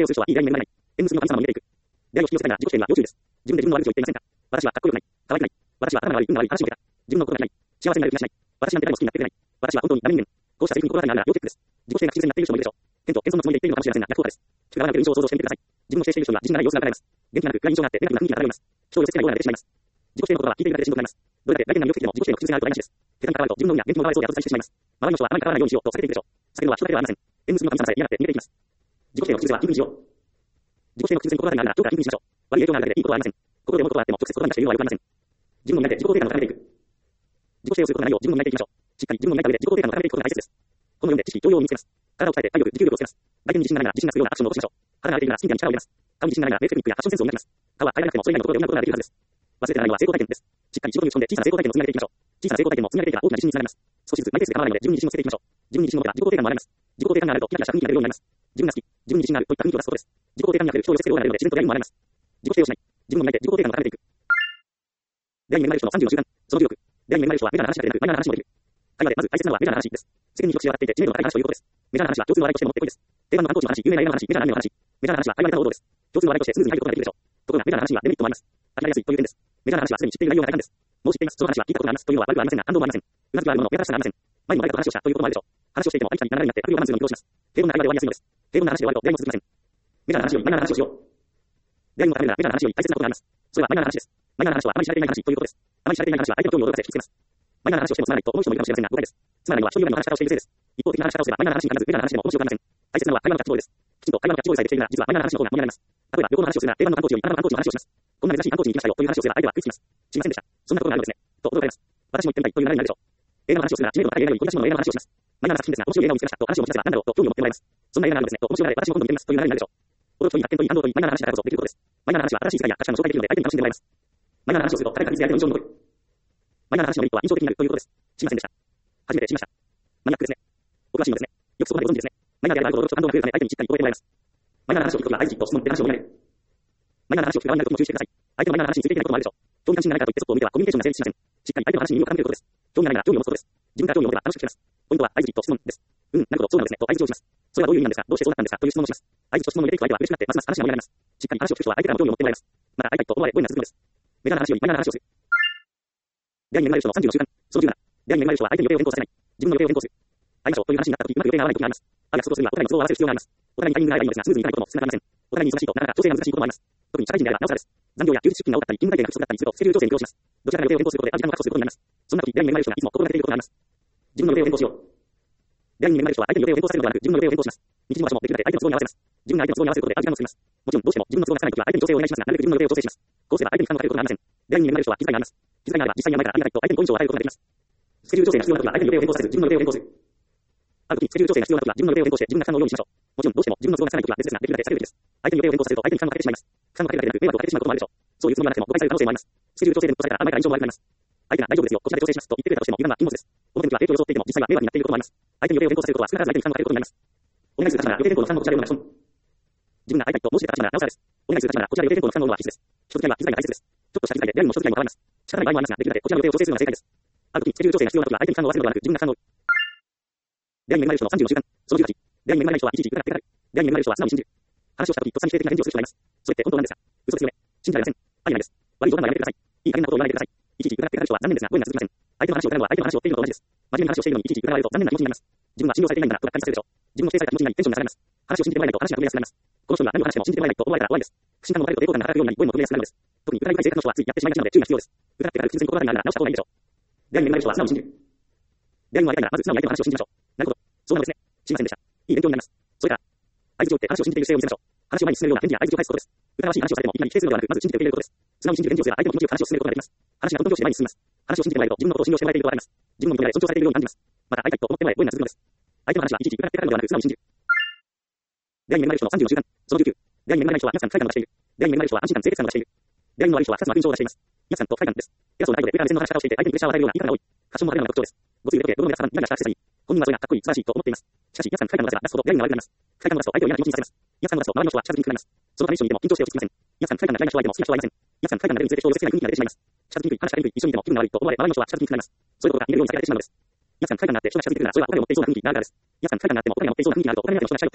性をする人はいい出会いに恵まれない。縁結びの神様も逃げていく。出会いを引き寄せたいなら自己否定には要注意です。自分で自分の悪口を言っていませんか？私はかっこよくない。可愛くない。私は頭が悪い、運が悪い、話を受けた。自分のことが嫌い。幸せになる気がしない。私なんて誰も好きになってくれない。私は本当にダメ人間。こうしたセリフに心当たりがあるなら要チェックです。自己否定が不自然になっている人もいるでしょう。天と謙遜のつもりで言っているのかもしれませんが、逆効果です。聞く側が受ける印象を想像してみてください。自分を否定している人には自信がない様子が伺えます。元気がなく暗い印象があってネガティブな雰囲気が漂います。人を寄せつけないような出てしまいます。自己否定の言葉は聞いているだけでしんどくなります。どれだけ外見が魅力的でも自己否定の口癖があると台無しです。手紙から割ると自分の運や元気も奪われそうで後ずさりしてしまいます。周りの人はあまり関わらないようにしようと避けているでしょう。避けるのは人だけではありません。縁結びの神様さえ嫌がって逃げていきます。自己否定の口癖はインクにしよう。自己否定の口癖に心当たりがあるなら今日からインクにしましょう。悪い影響があるだけでいいことはありません。心で思うことがあっても直接言葉に出しているのはよくありません。自分の磨いて自己肯定感を高めていく。自己否定をすることがないよう自分の磨いていきましょう。しっかり自分の磨いた上で自己肯定感を高めていくことが大切です。本を読んで知識、教養を身につけます。体を鍛えて体力、持久力をつけます。相手に自信がないなら自信がつくようなアクションを起こしましょう。腹が荒れているならスキンケアに力を入れます。顔に自信がないならウェイトテクニックやファッションセンスを磨きます。顔は変えられなくてもそれ以外のところで補うことができるはずです。忘れてないのは成功体験です。しっかり仕事に打ち込んで小さな成功体験を積み上げていきましょう。小さな成功体験も積み上げていけば大きな自信につながります。少しずつマイペースで構わないので自分に自信をつけていきましょう。自分に自信を持てば自己肯定感も上がります。自己肯定感が上がるとキラキラした雰囲気が出るようになります。自分が好き、自分に自信があるといった雰囲気を出すことです。自己肯定感にあふれる人を寄せつけるようになるので自然と出会いも生まれます。自己否定をしない。自分の磨いて自己肯定感を高めていく。出会いに恵まれる人のさんじゅうよじかん、そのじゅうろく。出会いに恵まれる人はメジャーな話だけでなくマイナーな話もできる。会話でまず大切なのはメジャーな話です。世間に広く知れ渡っていて知名度が高い話ということです。メジャーな話は共通の話題として持ってこいです。定番の観光地の話、有名な映画の話、メジャーなアニメの話、メジャーな話は会話ネタの王道です。共通の話題としてスムーズに入ることができるでしょう。ところがメジャーな話にはデメリットもあります。飽きられやすいという点です。メジャーな話はすでに知っている内容が大半です。もう知っています。その話は聞いたことがありますというのは悪くはありませんが、感動もありません。うなずきがあるものの、目新しさがありません。前にも誰かと話をしたということもあるでしょう。話をしていてもありきたりな流れになって、あるいは満足の移動します。平凡な会話で終わりやすいのです。平凡な話で終わると出会いも続きません。メジャーな話よりマイナーな話をしよう。出会いのためならメジャーな話より大切なことがあります。それはマイナーな話です。マイナーな話はあまり知られていない話ということです。あまり知られていない話は相手の興味を動かせ引きつけます。マイナーな話をしてもつまらないと思う人もいるかもしれませんが、誤解です。つまらないのは人以外の話し方をしているせいです。一方的な話し方をすればマイナーな話にならず、メジャーな話でも面白くありません。大切なのは会話のキャッチボールです。きちんと会話のキャッチボールさえできているなら、実はマイナーな話の方が盛り上がります。例えば、旅行の話をするなら、定番の観光地より穴の観光地の話をします。こんな珍しい観光地に行きましたよという話をすれば相手は食いつきます。知りませんでした。そんなことがあるのですね。と驚かれます。私も行ってみたいという流れになるでしょう。映画の話をするなら、知名度の高い映画より小出し物の映画の話をします。マイナーな作品ですが、面白い映画を見つけましたと話を持ち出せば、なんだろうと興味を持ってもらいます。そんな映画があるのですねと面白がられ、私も今度見てみますという流れになるでしょう。驚きといい発見といい感動といいマイナーな話だからこそできることです。マイナーな話は新しい世界や価値観の紹介できるので相手に楽しんでもらいます。マイナーな話をすると誰かに相手の印象に残る。マイナーな話のメリットは印象的になるということです。知りませんでした。初めて知りました。マニアックですね。お詳しいのですね。よくそこまでご存知ですね。マイナーであるほど驚きと感動が増えるため相手にしっかり覚えてもらいます。マイナーな話を聞くときは相手にと質問で話を盛り上げる。マイナーな話を聞く側になることも注意してください。相手のマイナーな話についていけないこともあるでしょう。興味関心がないからといって外を見てはコミュニケーションが成立しません。しっかり相手の話に耳を傾けることです。興味がないなら興味を持つことです。自分から興味を持てば楽しく聞けます。ポイントは相槌と質問です。うん、なるほど、そうなのですねと相槌をします。それはどういう意味なんですか、どうしてそうなったんですかという質問をします。相槌と質問を入れていく相手は嬉しくなってますます話が盛り上がります。しっかり話を聞く人は相手からも興味を持ってもらいます。また会いたいと思われ、ご縁が続くのです。メジャーな話よりマイナーな話をする。出会いに恵まれる人のさんじゅうよじかん、そのじゅうなな。出会いに恵まれる人は相手に予定を変更させない。自分の予定を変更する。会いましょうという話になった時、うまく予定が合わない時があります。ある約束をするにはお互いの都合を合わせる必要があります。お互いにタイミングが合えばいいのですが、スムーズにいかないことも少なくありません。お互いに忙しいとなかなか調整が難しいこともあります。特に社会人であればなおさらです。残業や休日出勤が多かったり、勤務体系が不足だったりすると、スケジュール調整に苦労します。どちらかが予定を変更することで、ある時間を確保することになります。そんな時、出会いに恵まれる人がいつも心がけていることがあります。自分の予定を変更しよう。出会いに恵まれる人は相手に予定を変更させるのではなく、自分の予定を変更します。日時も場所もできるだけ相手の都合に合わせます。自分が相手の都合に合わせることで、ある時間を作ります。もちろん、どうしても自分の都合がつかない時は相手に調整をお願いしますが、なるべく自分の予定を調整します。こうすれば相手に負担をかけることがありません。出会いに恵まれる人は気遣いがあります。気遣いがあれば実際にやばいからありがたいと相手に好印象を与えることができます。スケジュール調整が必要な時は相手に予定を変更させず、自分の予定を変更する。ある時、スケジュール調整が必要な時は自分の予定を変更して自分が負担を用意しましょう。もちろん、どうしても自分の都合がつかない時は別ですが、できるだけ避けるべきです。相手に予定を変更させると相手に負担をかけてしまいます。負担をかけるだけでなく、迷惑をかけてしまうこともあるでしょう。そういうつもりはなくても誤解される可能性もあります。スケジュール調整で残されたら甘いから印象も悪くなります。相手が大丈夫ですよ、こちらで調整しますと言ってくれたとしても油断は禁物です。この点では影響を装っていても実際は迷惑になっていることもあります。相手に予定を変更させることは少なからず相手に負担をかけることになります。お願いする立場なら予定変更の負担をこちらでお願いします。自分が会いたいと申し出た立場ならなおさらです。お願いする立場ならこちらで予定変更の負担の方は必須です。人付き合いは気遣いが大切です。ちょっとした気遣いで出会いにも人付き合いも変わります。仕方ない場合もありますが、できるだけこちらの予定を調整するのが正解です。ある時、スケジュール調整が必要な時は相手に負担を負わせるのではなく自分が負担を。出会いに恵まれる人のさんじゅうよじかん、そのじゅうはち。出会いに恵まれる人はいちいち疑ってかかる。出会いに恵まれる人は素直に信じる。話をした時とっさに否定的な返事をする人がいます。それって本当なんですか？嘘ですよね。信じられません。ありえないです。悪い冗談はやめてください。いい加減なことを言わないでください。いちいち疑ってかかる人は残念ですが、ご縁が続きません。相手の話を疑うのは相手の話を追っているのと同じです。真面目な話をしているのにいちいち疑われると残念な気持ちになります。自分は信用されていないんだなとがっかりさせるでしょう。自分の否定された気持ちになりテンションが下がります。話を信じてもらえないと話が止めやすくなります。この人には何を話しても信じてもらえないと思われたら終わりです。不信感を持たれると抵抗感が働くようになり、ご縁も止めやすくなるのです。特に疑い深い性格の人はついやってしまいがちなので注意が必要です。疑ってから不自然に心当たりがあるなら直した方がいいでしょう。出会いに恵まれる人は素直に信じる。出会いに会いたいならまず素直に相手の話を信じましょう。なるほど。そうなんですね。知りませんでした。いい勉強になります。それから、相槌を打って話を信じている姿勢を見せましょう。話を前に進めるような返事や相槌を返すことです。疑わしい話をされてもいきなり否定するのではなく、まず信じて受け入れることです。素直に信じる返事をすれば相手の気持ちよく話を進めることができます。話がどんどんして前に進みます。話を信じてもらえると自分のことを信用してもらえていると分かります。自分も認められ尊重されているように感じます。また会いたいと思ってもらえご縁が続くのです。相手の話はいちいち疑ってかかるのではなく素直に信じる。出会いに恵まれる人のさんじゅうよじかん、そのじゅうきゅう。出会いに恵まれる人は皆さん不快感を出している。出会いに恵まれる人は安心感、清潔感を出している。出会いの悪い人はふたつの悪印象を出しています。皆さんと不快感です。偉そうな態度で上から目線の話し方をしていて相手にプレッシャーを与えるような言い方が多い。ファッションも派手なのが特徴です。ごつい腕時計、どの目がさらにイライラしたアクセサリー。本人はそれがかっこいい、素晴らしいと思っています。しかし皆さん不快感を出せば出すほど出会いが悪くなります。不快感を出すと相手を嫌な気持ちにさせます。皆さんを出すと周りの人は近づきにくくなります。そのため一緒にいても緊張して落ち着きません。皆さん不快感が嫌いな人はいても好きな人はいません。皆さん不快感が出るにつれて人を寄せつけない雰囲気が出てしまいます。近づきにくい、話しかけにくい、一緒にいても気分が悪いと思われ周りの人は近づきにくくなります。そういうことが見えるように避けられてしまうのです。皆さん不快感があって人が近づいてくるならそれはお金を持っていそうな雰囲気になるからです。皆さん不快感があってもお金を持っていそうな雰囲気になるとお金目当ての人が近寄ってきます。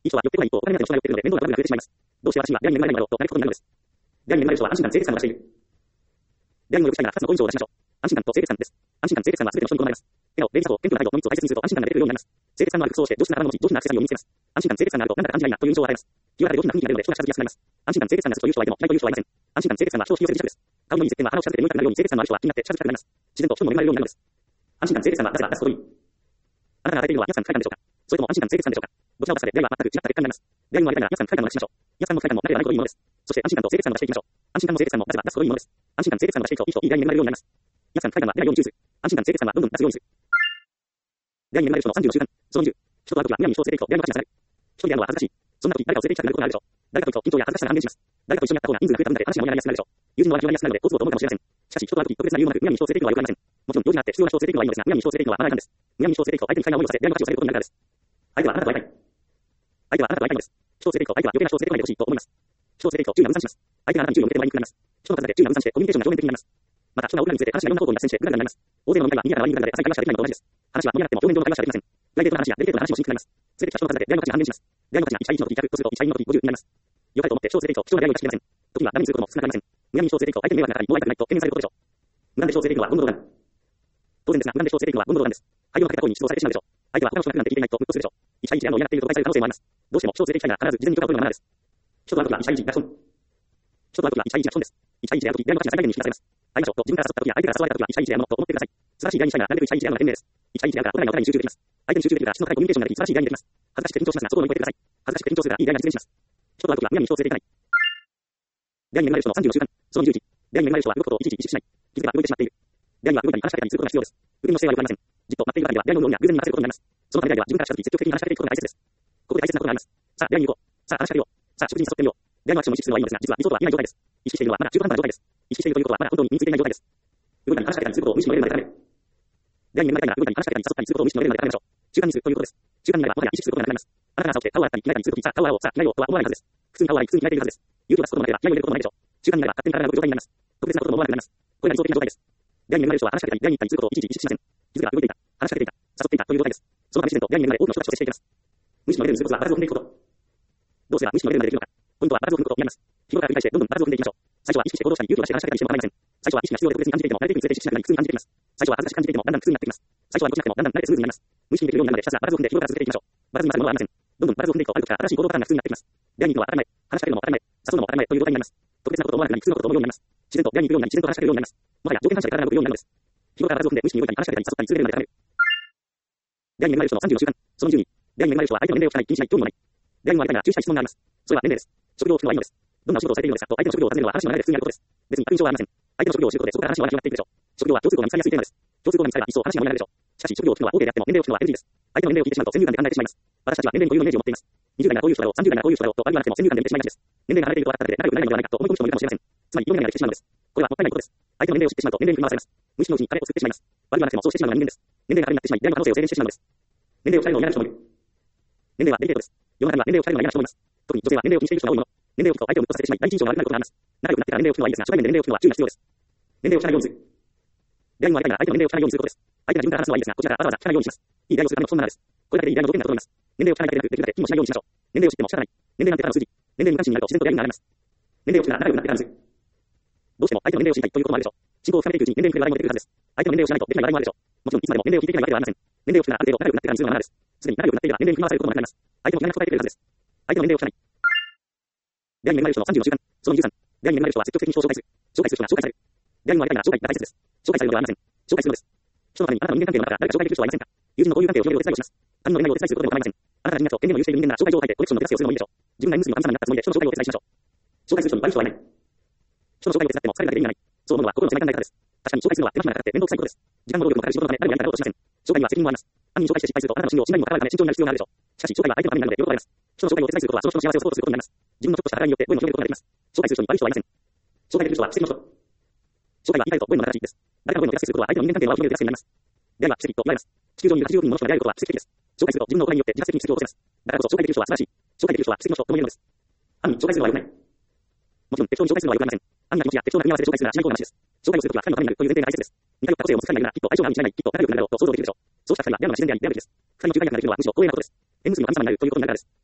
いい人は寄ってこない一方、お金目当ての人が寄ってくるので面倒なことが増えてしまいます。どうして私は出会いに恵まれないのだろうと嘆くことになるのです。出会いに恵まれる人は安心感、清潔感を出している。出会いにもよくしたいならふたつの好印象を出しましょう。安心感と清潔感です。安心感、清潔感はすべての人に好まれます。笑顔、礼儀作法、謙虚な態度のみっつを大切にすると安心感が出てくるようになります。清潔感のある服装をして上質な体の持ち、上品なアクセサリーを身につけます。安心感、清潔感があるとなんだか感じがいいなという印象を与えます。清らかで上品な雰囲気が出るので人が近づきやすくなります。安心感、清潔感が好きという人は相手も嫌いという人はいません。安心感、清潔感は人を引き寄せる磁石です。顔のいい接点は鼻を近づけて良い感が出るように清潔感のある人は気になって近づきたくなります。自然と人も恵まれるようになるのです。安心感、清潔感は出せば出すほどいい。あなたが与えているのは安心感、不快感でしょうか。それとも安心感、清潔感でしょうか。どちらも出され、出会いは全く違った結果になります。出会いにもありたいなら安心感、不快感の話しましょう。安心感も不快感もなければないほどいいものです。そして安心感と清潔感を出していきましょう。安心感も清潔感も出せば出すほどいいものです。安心感、清潔感を出していくといい人、いい出会いに恵まれるようになります。安心感、不快感は出ないように注意する。安心感、清潔感はどんどん出すようにする。出会いに恵まれる人のさんじゅうの習慣。そのにじゅう。人と会うときはむやみに人を連れていくと出会いの価値が下がる。一人で会うのは恥ずかしい。そんな時誰かを連れて行きたくなることがあるでしょう。誰かと行くと緊張や恥ずかしさが半減します。誰かと一緒にやった方が人数が増えた分だけ話が盛り上がりやすくなるでしょう。友人の輪が広がりやすくなるので好都合と思うかもしれません。しかし人と会うとき特別な理由もなくむやみに人を連れて行くのはよくありません。もちろん用事があって必要な人を連れて行くのはいいのですが、むやみに人を連れて行くのはマナー違反です。むやみに人を連れて行くと相手に不快な思いをさせ、出会いの価値を下げることになるからです。相手はあなたと会いたい。相手はあなたと会いたいのです。人を連れて行くと相手は余計な人を連れてこないでほしいと思います。人を連れて行くと注意が分散します。相手があなたに注意を向けてもらいにくくなります。人の数で注意が分散してコミュニケーションが上面的になります。また人が多くなるにつれて話がいろんな方向に脱線してグダグダになります。大勢の飲み会は賑やかな割にグダグダで浅い会話しかできないのと同じです。話は盛り上がっても表面上の会話しかできません。プライベートな話やデリケートな話もしにくくなります。連れてきた人の数だけ出会いの価値が半減します。出会いの価値がいち対いちの時ひゃくとするといち対いちの時ごじゅうになります。良かれと思って人を連れて行くと貴重な出会いを出しきれません。時にはダメにすることも少なくありません。むやみに人を連れて行くと相手に迷惑がかかり、もう会いたくないと懸念されることでしょう。無断で人を連れて行くのは言語道断。当然ですが、無断で人を連れて行くのは言語道断です。相手のかけた行為に出動されてしまうでしょう。相手は他の人が来るなんて聞いていないとムッとするでしょう。いち対いちで会うのを嫌がっていると誤解される可能性もあります。どうしても人を連れて行きたいなら必ず事前に許可を取るのがマナーです。人と会うときはいち対いちリアクション。人と会うときはいち対いちリアクションです。いち対いちで会うとき出会いの価値が最大限に引き出されます。会いましょうと自分から誘ったときや相手から誘われたときは、いち対いちで会うものと思ってください。素晴らしい出会いにしたいならなるべくいち対いちで会うのが賢明です。いち対いちで会うからお互いがお互いに集中できます。相手に集中できるから質の高いコミュニケーションができ、素晴らしい出会いにできます。恥ずかしくて緊張しますが、そこを乗り越えてください。恥ずかしくて緊張するがいい出会いが実現します。人と会うときはむやみに人を連れて行かない。出会いに恵まれる人のさんじゅうの習慣。そのにじゅういち。出会いに恵まれる人は動くことをいちいち意識しない。気づけば動いてしまっている。出会いには動いたり話しかけたりすることが必要です。受け身の姿勢はよくありません。じっと待っているだけでは出会いのようには偶然に任せることになります。そのため出会いは自分から近づき積極的に話しかけていくことが大切です。ここで大切なことがあります。さあ出会いに行こう。さあ話しかけよう。さあ食事に誘ってみよう。出会いのアクションを意識するのはいいのですが、実は理想とは言えない状態です。意識しているのはまだ中途半端な状態です。意識しているということはまだ本当に身についていない状態です。動いたり話しかけたりすることを無視の上でまで高める。出会いに恵まれたいなら動いたり話しかけたり誘ったりすることを無視の上でまで高めましょう。習慣にするということです。習慣になればもはや意識することがなくなります。あなたが朝起きて顔を洗ったり着替えたりするとき、さあ顔を洗おう、さあ着替えようとは思わないはずです。普通に顔を洗い、普通に着替えているはずです。勇気を出すこともなければ気合を入れることもないでしょう。習慣になれば勝手に体が動く状態になります。特別なことも思わなくなります。これが理想的な状態です。出会いに恵まれる人は話しかけたり、出会いに行ったりすることをいちいち意識しません。気づけば動いていた、話しかけていた、誘っていたという状態です。そのため自然と出会いに恵まれ多くの人たちと接していきます。無視のレベルにすることは場数を踏んでいくこと。どうすれば無視のレベルまでできるのか。ポイントは場数を踏むことをやめます。日頃から繰り返してどんどん場数を踏んでいきましょう。最初は意識して行動したり勇気を出して話しかけたりしても構いません。最初は意識が必要で特別に感じていても慣れていくにつれて意識しなくなり普通に感じていきます。最初は恥ずかしく感じていてもだんだん苦痛になっていきます。最初はどうしなくてもだんだん慣れてスムーズになります。無意識にできるようになるのでひたすら場数を踏んで日頃から続けていきましょう。場数に勝るものはありません。どんどん場数を踏んでいくとある時から新しい行動パターンが普通になってきます。出会いに行くのは当たり前、話しかけるのも当たり前、誘うのも当たり前という状態になります。特別なことを思わなくなり普通のことを思うようになります。自然と出会いに行くようになり自然と話しかけるようになります。もはや条件反射で体が動くようになるのです。日頃から場数を踏んで無意識に動いたり話しかけたり誘ったり続けるまで高める。出会いに恵まれる人のさんじゅうの習慣。そのにじゅうに。出会いに恵まれる人は相手の年齢を聞かない、気にしない、興味もない。出会いにもありたいなら注意したい質問があります。それは年齢です。職業を聞くのはいいのです。どんなお仕事をされているのですかと相手の職業を尋ねるのは話の流れで普通にあることです。別に悪印象はありません。相手の職業を知ることでそこから話の輪が広がっていくでしょう。職業は共通項が見つかりやすいテーマです。共通項が見つかれば一層話が盛り上がるでしょう。しかし職業を聞くのは OK であっても年齢を聞くのは エヌジー です。相手の年齢を聞いてしまうと先入観で考えてしまいます。私たちは年齢に固有のイメージを持っています。にじゅう代ならこういう人だろう、さんじゅう代ならこういう人だろうとあるいはなくても先入観で見てしまいがちです。年齢が離れていると分かっただけで仲良くなれないのではないかと思い込む人もいるかもしれません。つまり読めないができてしまうのです。これはもったいないことです。相手の年齢を知ってしまうと年齢に振り回されます。無意識のうちに彼を作ってしまいます。悪いはなくてもそうしてしまうのは人間です。年齢が彼になってしまい出会いの可能性を制限してしまうのです。年齢を鍛えるのを嫌な人もいる。年齢はデリケートです。世の中には年齢を鍛えるのが嫌な人もいます。特に女性は年齢を気にしている人が多いもの。年齢を聞くと相手をムッとさせてしまい第一印象が悪くなることがあります。仲良くなってから年齢を聞くのはいいですが、初対面で年齢を聞くのは注意が必要です。年齢を聞かないようにする。出会いにもありたいなら相手の年齢を聞かないようにすることです。相手が自分から話すのはいいですが、こちらからわざわざ聞かないようにします。いい出会いをするためのそんなマナーです。これだけでいい出会いの条件だと思います。年齢を聞かないだけでなく、できるだけ気もしないようにしましょう。年齢を知っても仕方ない。年齢なんてただの数字。年齢に無関心になると自然と出会いになられます。年齢を知ったら仲良くなってからむずい。どうしても相手の年齢を知りたいということもあるでしょう。進行を深めていくうちに年齢に触れる話題も出てくるはずです。相手の年齢を知らないとできない話題もあるでしょう。もちろんいつまでも年齢を聞いていけないわけではありません。年齢を聞くならある程度仲良くなってからにするのがマナーです。すでに仲良くなっていれば年齢に振り回されることもなくなります。相手も気が答えてくれるはずです。相手の年齢を知らない。出会いに恵まれる人のさんじゅうの習慣。そのにじゅうさん。出会いに恵まれる人は積極的に人を紹介する。紹介する人が紹介される。出会いにもありたいなら紹介が大切です。紹介されるのではありません。紹介するのです。人のためにあなたの人間関係の中から誰か紹介できる人はいませんか。友人の交友関係を広げるお手伝いをします。他人の恋愛をお手伝いすることでも構いません。あなたが人脈と権限を有している人間なら紹介状を書いてコレクションの手助けをするのもいいでしょう。自分が縁結びの神様になったつもりで人の紹介をお手伝いしましょう。紹介する人に悪い人はいない。人の紹介を手伝っても疲れるだけで意味がない。そう思うのは心の狭い考え方です。確かに紹介するのは手間暇がかかって面倒くさいことです。時間も労力もかかる仕事のため誰もやりたがろうとしません。紹介には責任もあります。犯人紹介して失敗するとあなたの信用を失いにもかかわるため慎重になる必要があるでしょう。しかし紹介は相手のためになるので喜ばれます。人の紹介をお手伝いすることはその人の幸せをサポートすることになります。自分のちょっとした働きによって声の広げることができます。紹介する人に悪い人はいません。紹介できる人は奇跡の人。紹介が言いたいと声の形です。誰かの声の手助けすることは相手の人間関係の輪を広げる手助けになります。出会いは奇跡と言われます。地球上にいるはちじゅうおく人の人が出会えることは奇跡的です。紹介すると自分の行いによって自発的に奇跡を起こせます。だからこそ紹介できる人は素晴らしい。紹介できる人は奇跡の人とも言えるのです。犯人紹介するのは良くない。もちろん適当に紹介するのは良くありません。犯人が気持ちや適当な組み合わせで紹介するならしない方がマシです。紹介をするときは二人のためになるという前提が大切です。似通った個性を持つ二人がいるならきっと相性が合うに違いない、きっと仲良くなるだろうと想像できるでしょう。そうした二人は出会うのが自然であり出会うべきです。二人の仲違いがなくなるのはむしろ光栄なことです。縁結びの神様になるということになるからです。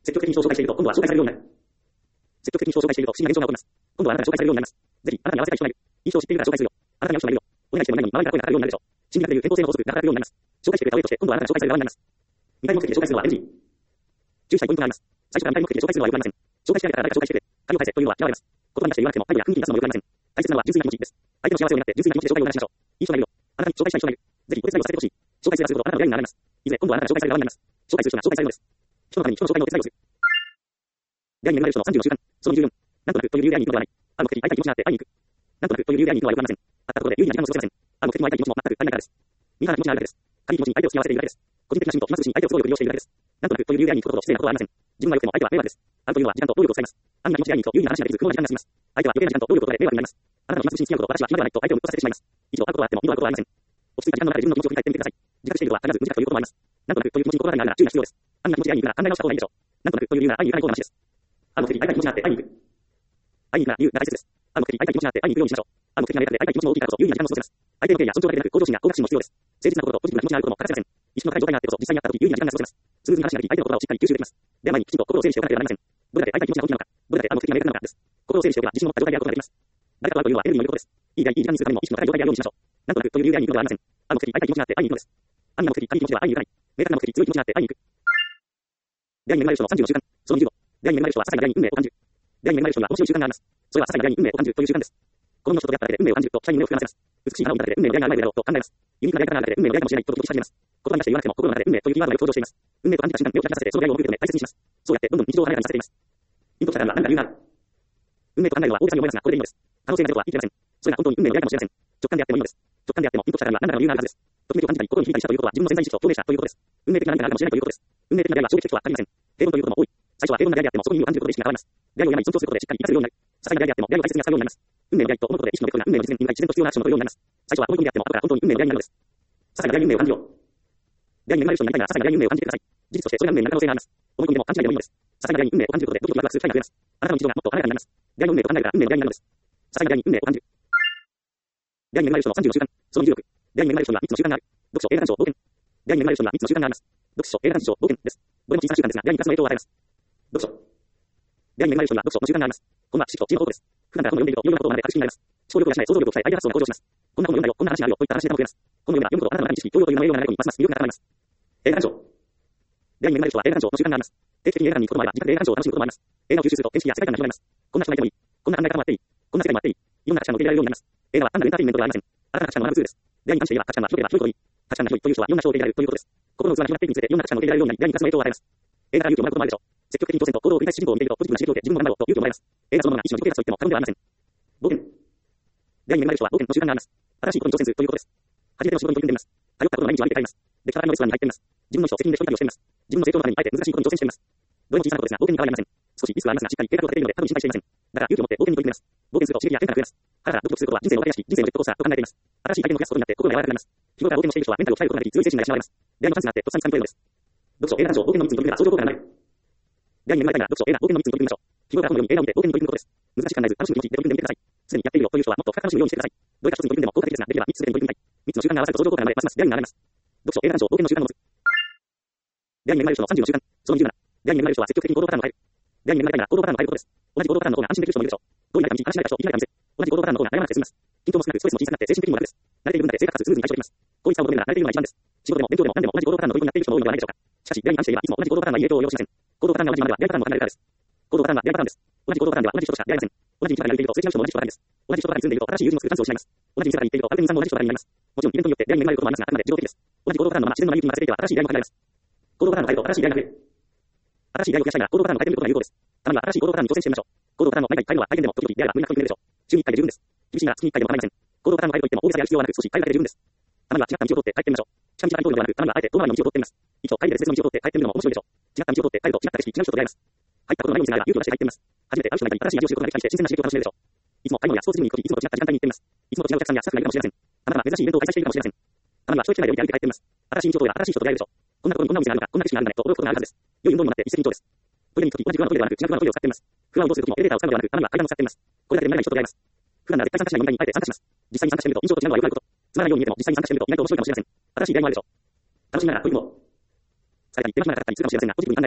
積極的に人を紹介していると、今度は紹介されるようになる。積極的に人を紹介していると、不思議な現象が起こります。今度はあなたが紹介されるようになります。ぜひ、あなたに合わせたい人がいる。印象を知っているから紹介するよ。あなたに合う人がいるよ。お願いしてもないのに、周りから声がかかるようになるでしょう。心理学でいう転校性の法則が働くようになります。紹介してくれた上として、今度はあなたが紹介される側になります。二回目的で紹介するのは エヌジー。注意したいポイントがあります。最初から二回目的で紹介するのはよくありません。紹介しないから誰か紹介してくれ。借りを返せというのは嫌われます。言葉に出して言わなくても、態度や雰囲気に出すのもよくありません。大切なのは純粋な気持ちです。相手の幸せを願って純粋な気持ちで紹介をお願いしましょう。いい人がいるよ。あなたに紹介したい人がいる。ぜひお手伝いをさせてほしい。紹介すればするほどあなたの親になられます。いずれ今度はあなたが紹介される側になります。紹介する人が紹介されるのです。人のために人の紹介のお手伝いをする。出会いに恵まれる人のさんじゅうの習慣。そのじゅうよん。なんとなくという理由で会いに行くのではない。ある目的に会いたい気持ちがあって会いに行く。なんとなくという理由で会いに行くのはよくありません。あったところで有意義な時間を過ごせません。ある目的に会いたい気持ちも全く足りないからです。ミーハーな気持ちがあるだけです。軽い気持ちに相手を付き合わせているだけです。個人的な趣味と暇つぶしに相手を都合よく利用しているだけです。なんとなくという理由で会いに行くことほど失礼なことはありません。自分が良くても相手は迷惑です。会うというのは時間と労力を使います。あんな気持ちで会いに行くと有意義な話ができず、苦労な時間が過ぎます。相手は余計な時間と労力を取られ迷惑になります。あなたの暇つぶしに付き合うこと、私は暇ではないと相手を見越させてしまいます。一度会うことはあっても二度会うことはありません。落ち着いた時間の中で自分の気持ちを振り返ってみてください。自覚していることは必ず無自覚ということもあります。なんとなくという気持ちに心当たりがあるなら注意が必要です。あんな気持ちで会いに行くなら考え直した方がいいでしょう。なんとなくという理由なら会いに行かない方がマシです。ある目的に会いたい気持ちがあって会いに行く。会いに行くなら理由が大切です。ある目的に会いたい気持ちがあって会いに行くようにしましょう。ある目的が明確で会いたい気持ちも大きいからこそ有意義な時間を過ごせます。相手の敬意や尊重だけでなく向上心や向学心も必要です。誠実なこととポジティブな気持ちがあることも欠かせません。意識の高い状態があってこそ実際に会った時有意義な時間が過ごせます。スムーズに話ができ、相手の言葉をしっかり吸収できます。では前にきちんと心を整理しておかなければなりません。どれだけ会いたい気持ちが大きいのか、どれだけある目的が明確なのかです。心を整理しておけば自信を持った状態であることができます。誰かと会うというのはエネルギーの旅行です。いい出会い、いい時間にするためにも意識の高い状態であるようにしましょう。なんとなくという理由で会いに行くのではありません。ある目的、会いたい気持ちがあって会いに行くのです。あんな目的、軽い気持ちでは会いに行かない。明確な目的、強い気持ちがあって会いに行く。出会いに恵まれる人のさんじゅうの習慣。そのにじゅうご。出会いに恵まれる人は些細な出会いに運命を感じる。出会いに恵まれる人には面白い習慣があります。それは些細な出会いに運命を感じるという習慣です。この人と出会っただけで運命を感じると、期待に夢を膨らませます。美しい花を見ただけで運命の出会いが生まれるだろうと考えます。ユニークな出会い方があるだけで運命の出会いかもしれないとドキドキし始めます。言葉に出して言わなくても心の中で運命というキーワードがよく登場しています。運命と感じた瞬間、目を開かせてその出会いを覚えるため大切にします。そうやってどんどん日常を華やかにさせています。インプットされたのは何か理由がある。運命と考えるのは大げさに思いますが、これでいいのです。可能性がゼロとは言い切れません。それが本当に運命の出会いかもしれません。直感であってもいいのです。直感であってもインプットされたのは何らかの理由があるはずです。ときめきを感じたり、心に響いたりしたということは自分の潜在意識と共鳴したということです。運命的な何かがあるかもしれないということです。運命的な出会いは衝撃的とは限りません。平凡ということも多い。最初は平凡な出会いであってもそこに意味を感じることで意識が変わります。出会いを山に尊重することでしっかり生かせるようになる。些細な出会いであっても出会いを大切に扱うようになります。運命の出会いと思うことで意識のベクトルが運命の実現に向かい自然と必要なアクションを取るようになります。最初は思い込みであっても後から本当に運命の出会いになるのです。些細な出会いに運命を感じよう。出会いに恵まれる人になりたいなら些細な出会いに運命を感じてください。事実としてそれが運命になる可能性があります。思い込みでも勘違いでもいいのです。些細な出会いに運命を感じることでドキドキワクワクする機会が増えます。あなたの日常がもっと華やかになります。出会いの運命と考えるから運命の出会いになるのです。些細な出会いに運命を感じる。出会いに恵まれる人のさんじゅうの習慣。そのにじゅうろく。出会いに恵まれる人にはみっつの習慣がある。読書、映画鑑賞、冒険。出会いに恵まれる人にはみっつの習慣があります。読書、映画鑑賞、冒険です。どれも小さな習慣ですが、出会いにプラスの影響を与えます。読書。出会いに恵まれる人には読書の習慣があります。こんな知識と知恵の宝庫です。普段から本を読んでいると、いろいろなことを学んで学習になります。思考力を養え、想像力を鍛え、アイデア発想が向上します。こんな本を読んだよ、こんな話があるよ、といった話でも増えます。本を読めば読むほどあなたの中に知識、教養という名の栄養が流れ込み、ますます魅力が高まります。映画鑑賞。出会いに恵まれる人は映画鑑賞の習慣があります。定期的に映画館に行くこともあれば、自宅で映画鑑賞を楽しむこともあります。映画を吸収すると見識や世界観が広がります。こんな人がいてもいい。こんな考え方もあっていい。こんな世界もあっていい。いろんな価値観を受け入れられるようになります。映画は単なるエンターテインメントではありません。新たな価値観を学ぶツールです。出会いに関して言えば価値観が広ければ広いほどいい。価値観が広いという人はいろんな人を受け入れられるということです。心の器が広がっていくにつれていろんな価値観を受け入れられるようになり、出会いにプラスの影響を与えます。映画から勇気をもらうこともあるでしょう。積極的に挑戦と行動を繰り返し主人公を見ているとポジティブな刺激を受け自分も頑張ろうと勇気をもらえます。映画そのものが一種の自己啓発と言っても過言ではありません。冒険。出会いに恵まれる人は冒険の習慣があります。新しいことに挑戦するということです。初めての仕事に取り組んでいます。頼ったことのない道を歩いて帰ります。できたらのレストランに入っています。自分の意思と責任で一人旅をしています。自分の成長のためにあえて難しいことに挑戦しています。どれも小さなことですが、冒険に変わりありません。少しリスクはありますが、しっかり計画を立てているので多分心配していません。だから勇気を持って冒険に取り組みます。冒険すると刺激や変化が増えます。腹からドキドキすることは人生の分かりやすき、人生のジェットコースターと考えています。新しい体験を増やすことになって心が柔らかくなります。日頃から冒険をしている人はメンタルを鍛えることができ、強い精神が養われます。出会いのチャンスがあってとっさに掴み取れるのです。読書、映画鑑賞、冒険のみっつに取り組めば相乗効果が生まれる。出会いに恵まれたいなら読書、映画、冒険のみっつに取り組みましょう。日頃から本を読み、映画を見て冒険に取り組むことです。難しく考えず、楽しむ気持ちで取り組んでみてください。すでにやっているよという人はもっと深く楽しむようにしてください。どれか一つに取り組んでも効果的ですが、できればみっつすべてに取り組みたい。みっつの習慣が合わさると相乗効果が生まれ、ますます出会いになられます。読書、映画鑑賞、冒険の習慣の持つ。出会いに恵まれる人のさんじゅうの習慣。そのにじゅうなな。出会いに恵まれる人は積極的に行動パターンを変える。出会いに恵まれたいなら行動パターンを変えることです。同じ行動パターンの方が安心できる人もいるでしょう。どうになるか道、話しないか人、生きないか店。同じ行動パターンの方が悩まなくて済みます。緊張も少なく、ストレスも小さくなって精神的にも楽です。慣れている分だけ生活かつスムーズに解消できます。効率化を求めるなら慣れているのが一番です。仕事でも勉強でも何でも同じ行動パターンの取り組みになっている人も多いのではないでしょうか。しかし、出会いに関して言えばいつも同じ行動パターンがいい影響を及ぼしません。行動パターンが同じまでは出会いパターンも離れるからです。行動パターンは出会いパターンです。同じ行動パターンでは同じ人としか出会いません。同じ道から歩いているとすれ違う人も同じ人ばかりです。同じ人とばかり住んでいると新しい友人を作るチャンスを失います。同じ店から行っているとアルペンさんも同じ人ばかりになります。もちろんイベントによって出会いに恵まれることもありますが、あくまで自動的です。同じ行動パターンのまま自然の成り行きに任せていては新しい出会いも限られます。行動パターンを変えると新しい出会いが増える。新しい出会いを増やしたいなら行動パターンを変えてみることが有効です。たまには新しい行動パターンに挑戦してみましょう。行動パターンを毎回変えるのは大変でも時々出会いが無理なく含めるでしょう。週にいっかいで十分です。厳しいなら月にいっかいでも構いません。行動パターンを変えるといっても大げさでやる必要はなく少し変えるだけで十分です。たまには違った道を取って帰ってみましょう。近道が遠いのではなく、たまにはあえて遠回りの道を取ってみます。一応帰りで別々の道を取って帰ってみるのも面白いでしょう。違った道を取って帰ると違った景色、違う人と出会います。入ったことのないお店なら勇気を出して帰ってみます。初めて会う人がいたり新しい味を知ることができたりして新鮮な刺激を楽しめるでしょう。いつも買い物やスポーツジムに行くとき、いつもと違った時間帯に行ってみます。いつもと違うお客さんやスタッフがいるかもしれません。たまたま珍しいイベントを開催しているかもしれません。たまには一人一枚で降りて歩いて帰ってみます。新しい道を通れば新しい人と出会えるでしょう。こんなところにこんなお店があるのか、こんな景色があるんだねと驚くことがあるはずです。良い運動にもなって一石二鳥です。トイレに行くとき、同じ不安のトイレではなく違う不安のトイレを使ってみます。不安をどうするときもエレベーターを使うのではなく、たまには階段を使ってみます。これだけで慣れない人と出会います。普段なら絶対参加しない問題にあえて参加します。実際に参加してみると印象と違うのはよくあること。つまらないように見えても実際に参加してみると意外と面白いかもしれません。新しい出会いもあるでしょう。楽しみながら取り組もう。されたり、手間暇がかかったりするかもしれませんが、ポジティブに考えましょう。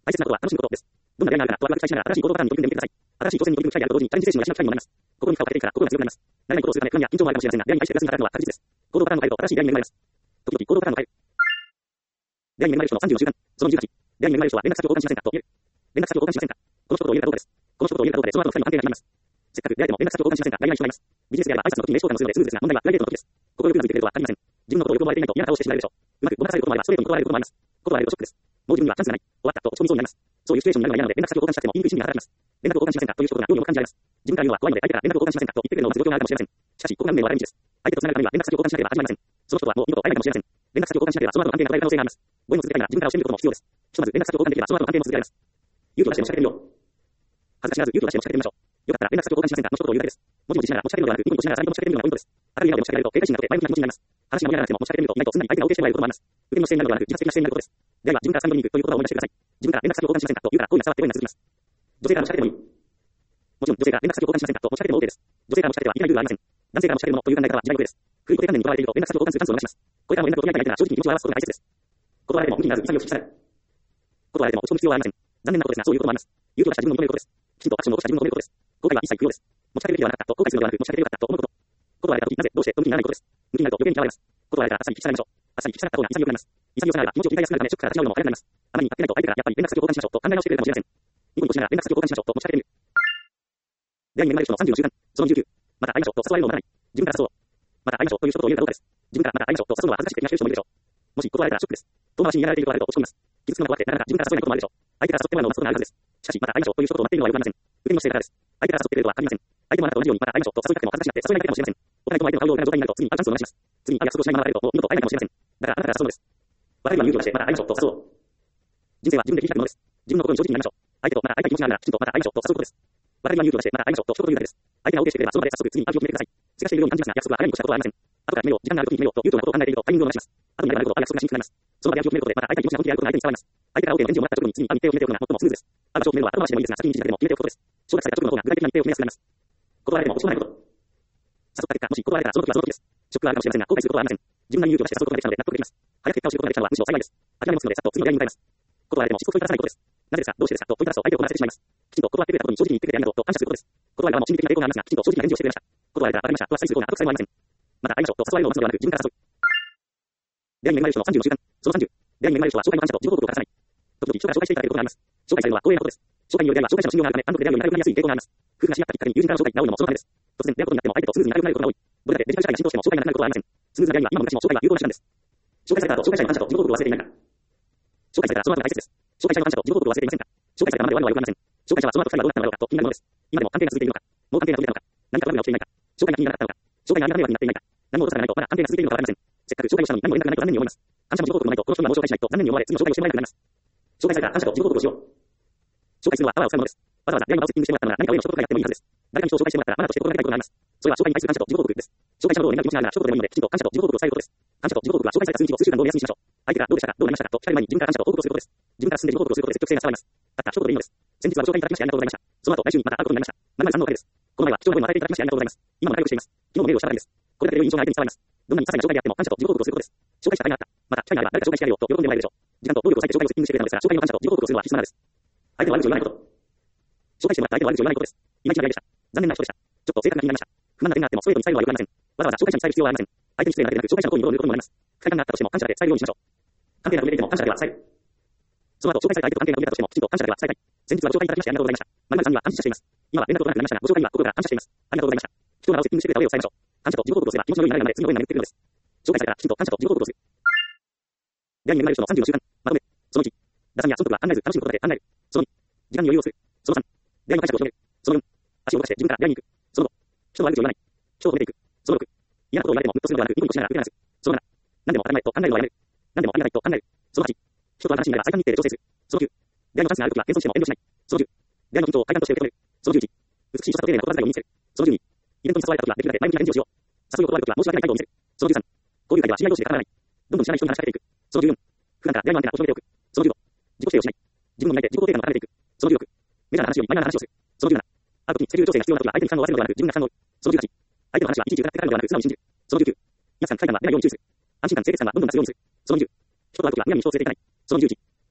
大切なことは楽しむことです。どんな出会いがあるからとワクワクしながら新しい行動パターンに取り組んでみてください。新しい挑戦に取り組む機会であると同時にチャレンジ精神を養う機会にもなります。心に負荷をかけているから心が強くなります。慣れないことをするため不安や緊張もあるかもしれませんが、出会いに対してプラスに働くのは確実です。行動パターンを変えると新しい出会いに恵まれます。時々行動パターンを変える。出会いに恵まれる人のさんじゅうの習慣。そのにじゅうはち。出会いに恵まれる人は連絡先を交換しませんかと言える。連絡先を交換しませんか。この一言を言えるかどうかです。この一言を言えるかどうかでその後のふたりの関係が決まります。せっかく出会えても連絡先を交換しませんか。やりない人がいます。ビジネスであれば挨拶の時に名刺交換をするのでスムーズですが、問題はプライベートの時です。ここをよくなずいてくれるとは限りません。自分のことをよく思われていないと嫌な顔をしてしまうでしょう。うまくごまかされることもあればストレートに断られることもあります。断られるとショックです。もう自分にはチャンスがない。終わったと落ち込みそうになります。そういうシチュエーションになるのが嫌なので連絡先を交換したくても言いにくい心理が働きます。連絡を交換しませんかという一言が妙に重く感じられます。自分から言うのは怖いので相手から連絡を交換しませんかと言ってくれるのを待つ状況があるかもしれません。しかし、ここが運命の分かれ道です。相手と繋がるためには連絡先を交換しなければ始まりません。その人とはもう二度と会えないかもしれません。連絡先を交換しなければその後の関係が途絶える可能性があります。ご縁を続けたいなら自分から教えることも必要です。ひとまず連絡先を交換できればその後の関係も続けられます。勇気を出して持ちかけてみよう。恥ずかしがらず勇気を出して持ちかけてみましょう。よかったら連絡先を交換しませんかの一言を言うだけです。もじもじしながら持ちかけるのではなく、ニコニコしながらさんびょう持ちかけてみるのがポイントです。明るい笑顔で持ちかけられると警戒心が解けて前向きな気持ちになります。話が盛り上がらなくても持ちかけてみると意外とすんなり相手が OK してもらえることもあります。受け身の姿勢になるのではなく自発的な姿勢になることです。では自分からさんびょうに行くという言葉を思い出してください。自分から連絡先を交換しませんかと言うから恋が伝わって恋が続きます。女性から持ちかけてもいい。もちろん女性が連絡先を交換しませんかと持ちかけても OK です。女性から持ちかけてはいけないルールはありません。男性から持ちかけるものという考え方は違いことです。古い固定観念にとらわれていると連絡先を交換するチャンスを逃します。これからも連絡を取り合いたい相手なら正直に気持ちを表すことが大切です。断られても無理にならず潔く引き下がる。断られても落ち込む必要はありません。残念なことですがそういうこともあります。勇気を出した自分を認めることです。きちんとアクションを起こした自分を認めることです。後悔は一切不要です。持ちかけるべきではなかったと後悔するのではなく持ちかけてよかったと思うこと。断られた時なぜどうしてと向きにならないことです。向きになると余計に嫌われます。断られたらあっさり引き下がりましょう。あっさり引き下がった方が潔くなります。潔さがあれば気持ちを切り替えやすくなるためショックから立ち直るのも早くなります。あまりに勝手ないと相手からやっぱり連絡先を交換しましょうと考え直してくれるかもしれません。ニコニコしながら連絡先を交換しましょうと持ちかけてみる。出会いに恵まれる人のさんじゅうの習慣。そのにじゅうきゅう。また会いましょうと誘われるのを待たない。自分から誘おう。また会いましょうという一言を言えるかどうかです。自分からまた会いましょうと誘うのは恥ずかしくて悔しい人もいるでしょう。もし断られたらショックです。遠回しにやられているとあると落ち込みます。傷つくのが怖くてなかなか自分から誘えないこともあるでしょう。相手から誘ってもらうのを待つことがあるはずです。しかしまた会いましょうという一言を待っているのはよくありません。受け身の姿勢からです。相手から誘ってくれるとは限りません。相手もあなたと同じようにまた会いましょうと誘いたくても恥ずかしくなって誘えないだけかもしれません。お互いとも相手の顔をような状態になると次に会うチャンスを逃します。次に会う約束をしないまま別れるともう二度と会えないかもしれません。だからあなたから誘うのです。別れるは勇気を出してまた会いましょうと誘おう。人生は自分で切り開くものです。自分のことに正直になりましょう。相手とまた会いたい気持ちがあるならきちんとまた会いましょうと誘うことです。別れるは勇気を出してまた会いましょうと一言言うだけです。相手が OK してくれればその場で早速次に会う気を決めてください。せかしているように感じますが約束は腹に越したことはありません。後から決めよう、時間がある時に決めようというようなことを考えているとタイミングを逃します。後になればなるほど約束がしにくくなります。その場で気を決めることでまた会いたい気持ちが本気であることが相手に伝わります。相手から OK の返事をもらった直後に次に会う日程を決めておくのが最もスムーズです。会う場所を決めるのは後回しでもいいですが先に一日だけでも決めておくことです。承諾された直後の方が具体的な日程を決めやすくなります。断られても落ち込まないこと。誘った結果、もし断られたらその時はその時です。ショックがあるかもしれませんが後悔することはありません。自分なりに勇気を出して誘うことができたので納得できます。早く結果を知ることができたのはむしろ幸いです。諦め持つのでさっと次の出会いに向かいます。断られてもしつこく問いたださないことです。なぜですかどうしてですかと問いただすと相手を困らせてしまいます。きちんと断ってくれたことに正直に言ってくれてありがとうと感謝することです。断られたらも心理的な抵抗がありますがきちんと正直な返事をしてくれました。断られたらわかりましたとあっさりするような後腐れもありません。また会いましょうと誘われるのを待つのではなく自分から誘う。出会いに恵まれる人のさんじゅうの習慣。そのさんじゅう。出会いに恵まれる人は紹介の感謝と自己報告を欠かさない。時々人から紹介していただけることがあります。紹介されるのは光栄なことです。紹介による出会いは紹介者の信用があるため、単独で出会うより仲良くなりやすい傾向があります。夫婦が知り合ったきっかけに友人から紹介が多いのもそのためです。突然出会うことになっても相手とスムーズに仲良くなることが多い。どれだけデジタル社会が進歩しても紹介がなくなることはありません。スムーズな出会いは今も昔も紹介が有効な手段です。紹介された後、紹介者への感謝と自己報告を忘れていないか。紹介されたらその後が大切です。紹介者への感謝と自己報告を忘れていませんか。紹介されたままで終わるのはよくありません。紹介者はその後ふたりがどうなったのだろうかと気になるものです。今でも関係が続いているのか、もう関係が途切れたのか、何か悪いが起きていないか、紹介が気にならなかったのか、紹介がありがた迷惑になっていないか、何も落とさないとまだ関係が続いているのかわかりません。せっかく紹介をしたのに何も連絡がないと残念に思います。感謝も自己報告もないとこの人がもう紹介しないと残念に思われ次の紹介をしてもらえなくなります。紹介されたら感謝と自己報告をしよう。紹介するのはパワーを使うものです。わざわざ出会いの場をセッティングしてもらったのなら何か上の一言がやってもいいはずです。誰かに人を紹介してもらったらマナーとして心がけたいことがあります。それは紹介に対する感謝と自己報告です。紹介者のことを連絡気持ちがあるなら一言でもいいのできちんと感謝と自己報告を伝えることです。感謝と自己報告は紹介された数日を数週間後に目安にしましょう。相手がどうでしたかどうなりましたかと聞かれる前に自分から感謝と報告をすることです。自分から進んで自己報告をすることで積極性が伝わります。たった一言でいいのです。先日はご紹介いただきましてありがとうございました。その後来週にまた会うことになりました。まるまるさんのおかげです。この前は貴重な声も与えていただきましてありがとうございます。今も仲良くしています。昨日もメールをしたばかりです。これだけで良い印象が相手に伝わります。どんなに些細な紹介であっても感謝と自己報告をすることです。紹介した甲斐があった。また機会があれば誰か紹介してやるよと喜んでもらえるでしょう。時間と労力を割いて紹介をセッティングしてくれたのですが、紹介の感謝と自己報告をするのは必須なのです。相手の悪口を言わないこと。紹介してもらった相手の悪口を言わないことです。いまいちな出会いでした。残念な人でした。ちょっと性格が気になりました。不満な点があってもストレートに伝えるのはよくありません。わざわざ紹介者に伝える必要はありません。相手に失礼なだけでなく紹介者の方に物を言うことにもなります。不快感があったとしても感謝で伝えるようにしましょう。関係が途切れていても感謝では伝える。その後紹介された相手と関係が途切れたとしてもきちんと感謝では伝えたい。先日はご紹介いただきましてありがとうございました。まるまるさんには感謝しています。今は連絡を取らなくなりましたが、ご紹介には心から感謝しています。ありがとうございました。人柄をセッティングしてくれた上を伝えましょう。感謝と自己報告をすれば気持ちの良い流れになるまで次の上に投げてくるのです。紹介されたらきちんと感謝と自己報告をする。出会いに恵まれる人のさんじゅうの習慣。まとめ。そのいち。打算や損得は考えず楽しむことだけ考える。そのに。時間に余裕をする。そのさん。出会いの感謝を広める。そのよん。足を動かして自分から出会いに行く。そのご。人の悪口を言わない。人を褒めていく。そのろく。嫌なことを言われてもムッとするのではなくニコニコしながら受け流す。そのなな。何でも当たり前と考えるのはやめる。何でもありがたいと考える。そのはち。人と話になれば最短日程で調整する。そのきゅう。出会いのチャンスがあるときは謙遜しても遠慮しない。そのじゅう。出会いの緊張を快感として受け止める。そのじゅういち。美しい所作と丁寧な言葉遣いを身につける。そのじゅうに。イベントに誘われたときはできるだけ前向きな返事をしよう。誘いを断るときは申し訳ない態度を見せる。そのじゅうさん。交流会では知り合い同士で絡まない。どんどん知らない人に話しかけていく。そのじゅうよん。普段から出会いのアンテナを広げておく。そのじゅうご。自己否定をしない。自分の磨いて自己肯定感を高めていく。そのじゅうろく。メジャーな話よりマイナーな話をする。そのじゅうなな。会うときにセキュリティ調整が必要なときは相手に負担を負わせるのではなく自分が負担を負う。そのじゅうはち。相手の話はいちいち疑ってからのではなく素直に信じる。そのじゅうきゅう。皆さん不快感が出ないように注意する。安心感、清潔感はどんどん出すようにする。そのにじゅう。人と会うときはむやみに人を連れていかない。そのにじゅういち。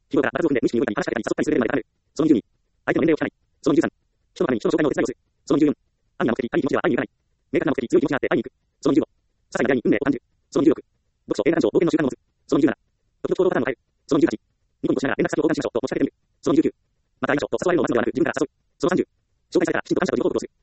日頃から場数を踏んで無意識に動いたり話しかけたり誘ったりする例まである。そのにじゅうに、相手の年齢を聞かない。そのにじゅうさん、人のために人の紹介のお手伝いをする。そのにじゅうよん、安易な目的、あり気持ちでは会いに行かない。明確な目的、強い気持ちがあって会いに行く。そのにじゅうご、些細な出会いに運命を感じる。そのにじゅうろく、読書、映画鑑賞、冒険の習慣を持つ。そのにじゅうなな、時々行動パターンを変える。そのにじゅうはち、ニコニコしながら連絡先を交換しましょうと持ちかけてみる。そのにじゅうきゅう、また会いましょうと誘われるのを待つのではなく自分から誘う。そのさんじゅう、紹介されたらきちんと感謝と喜ぶことをする。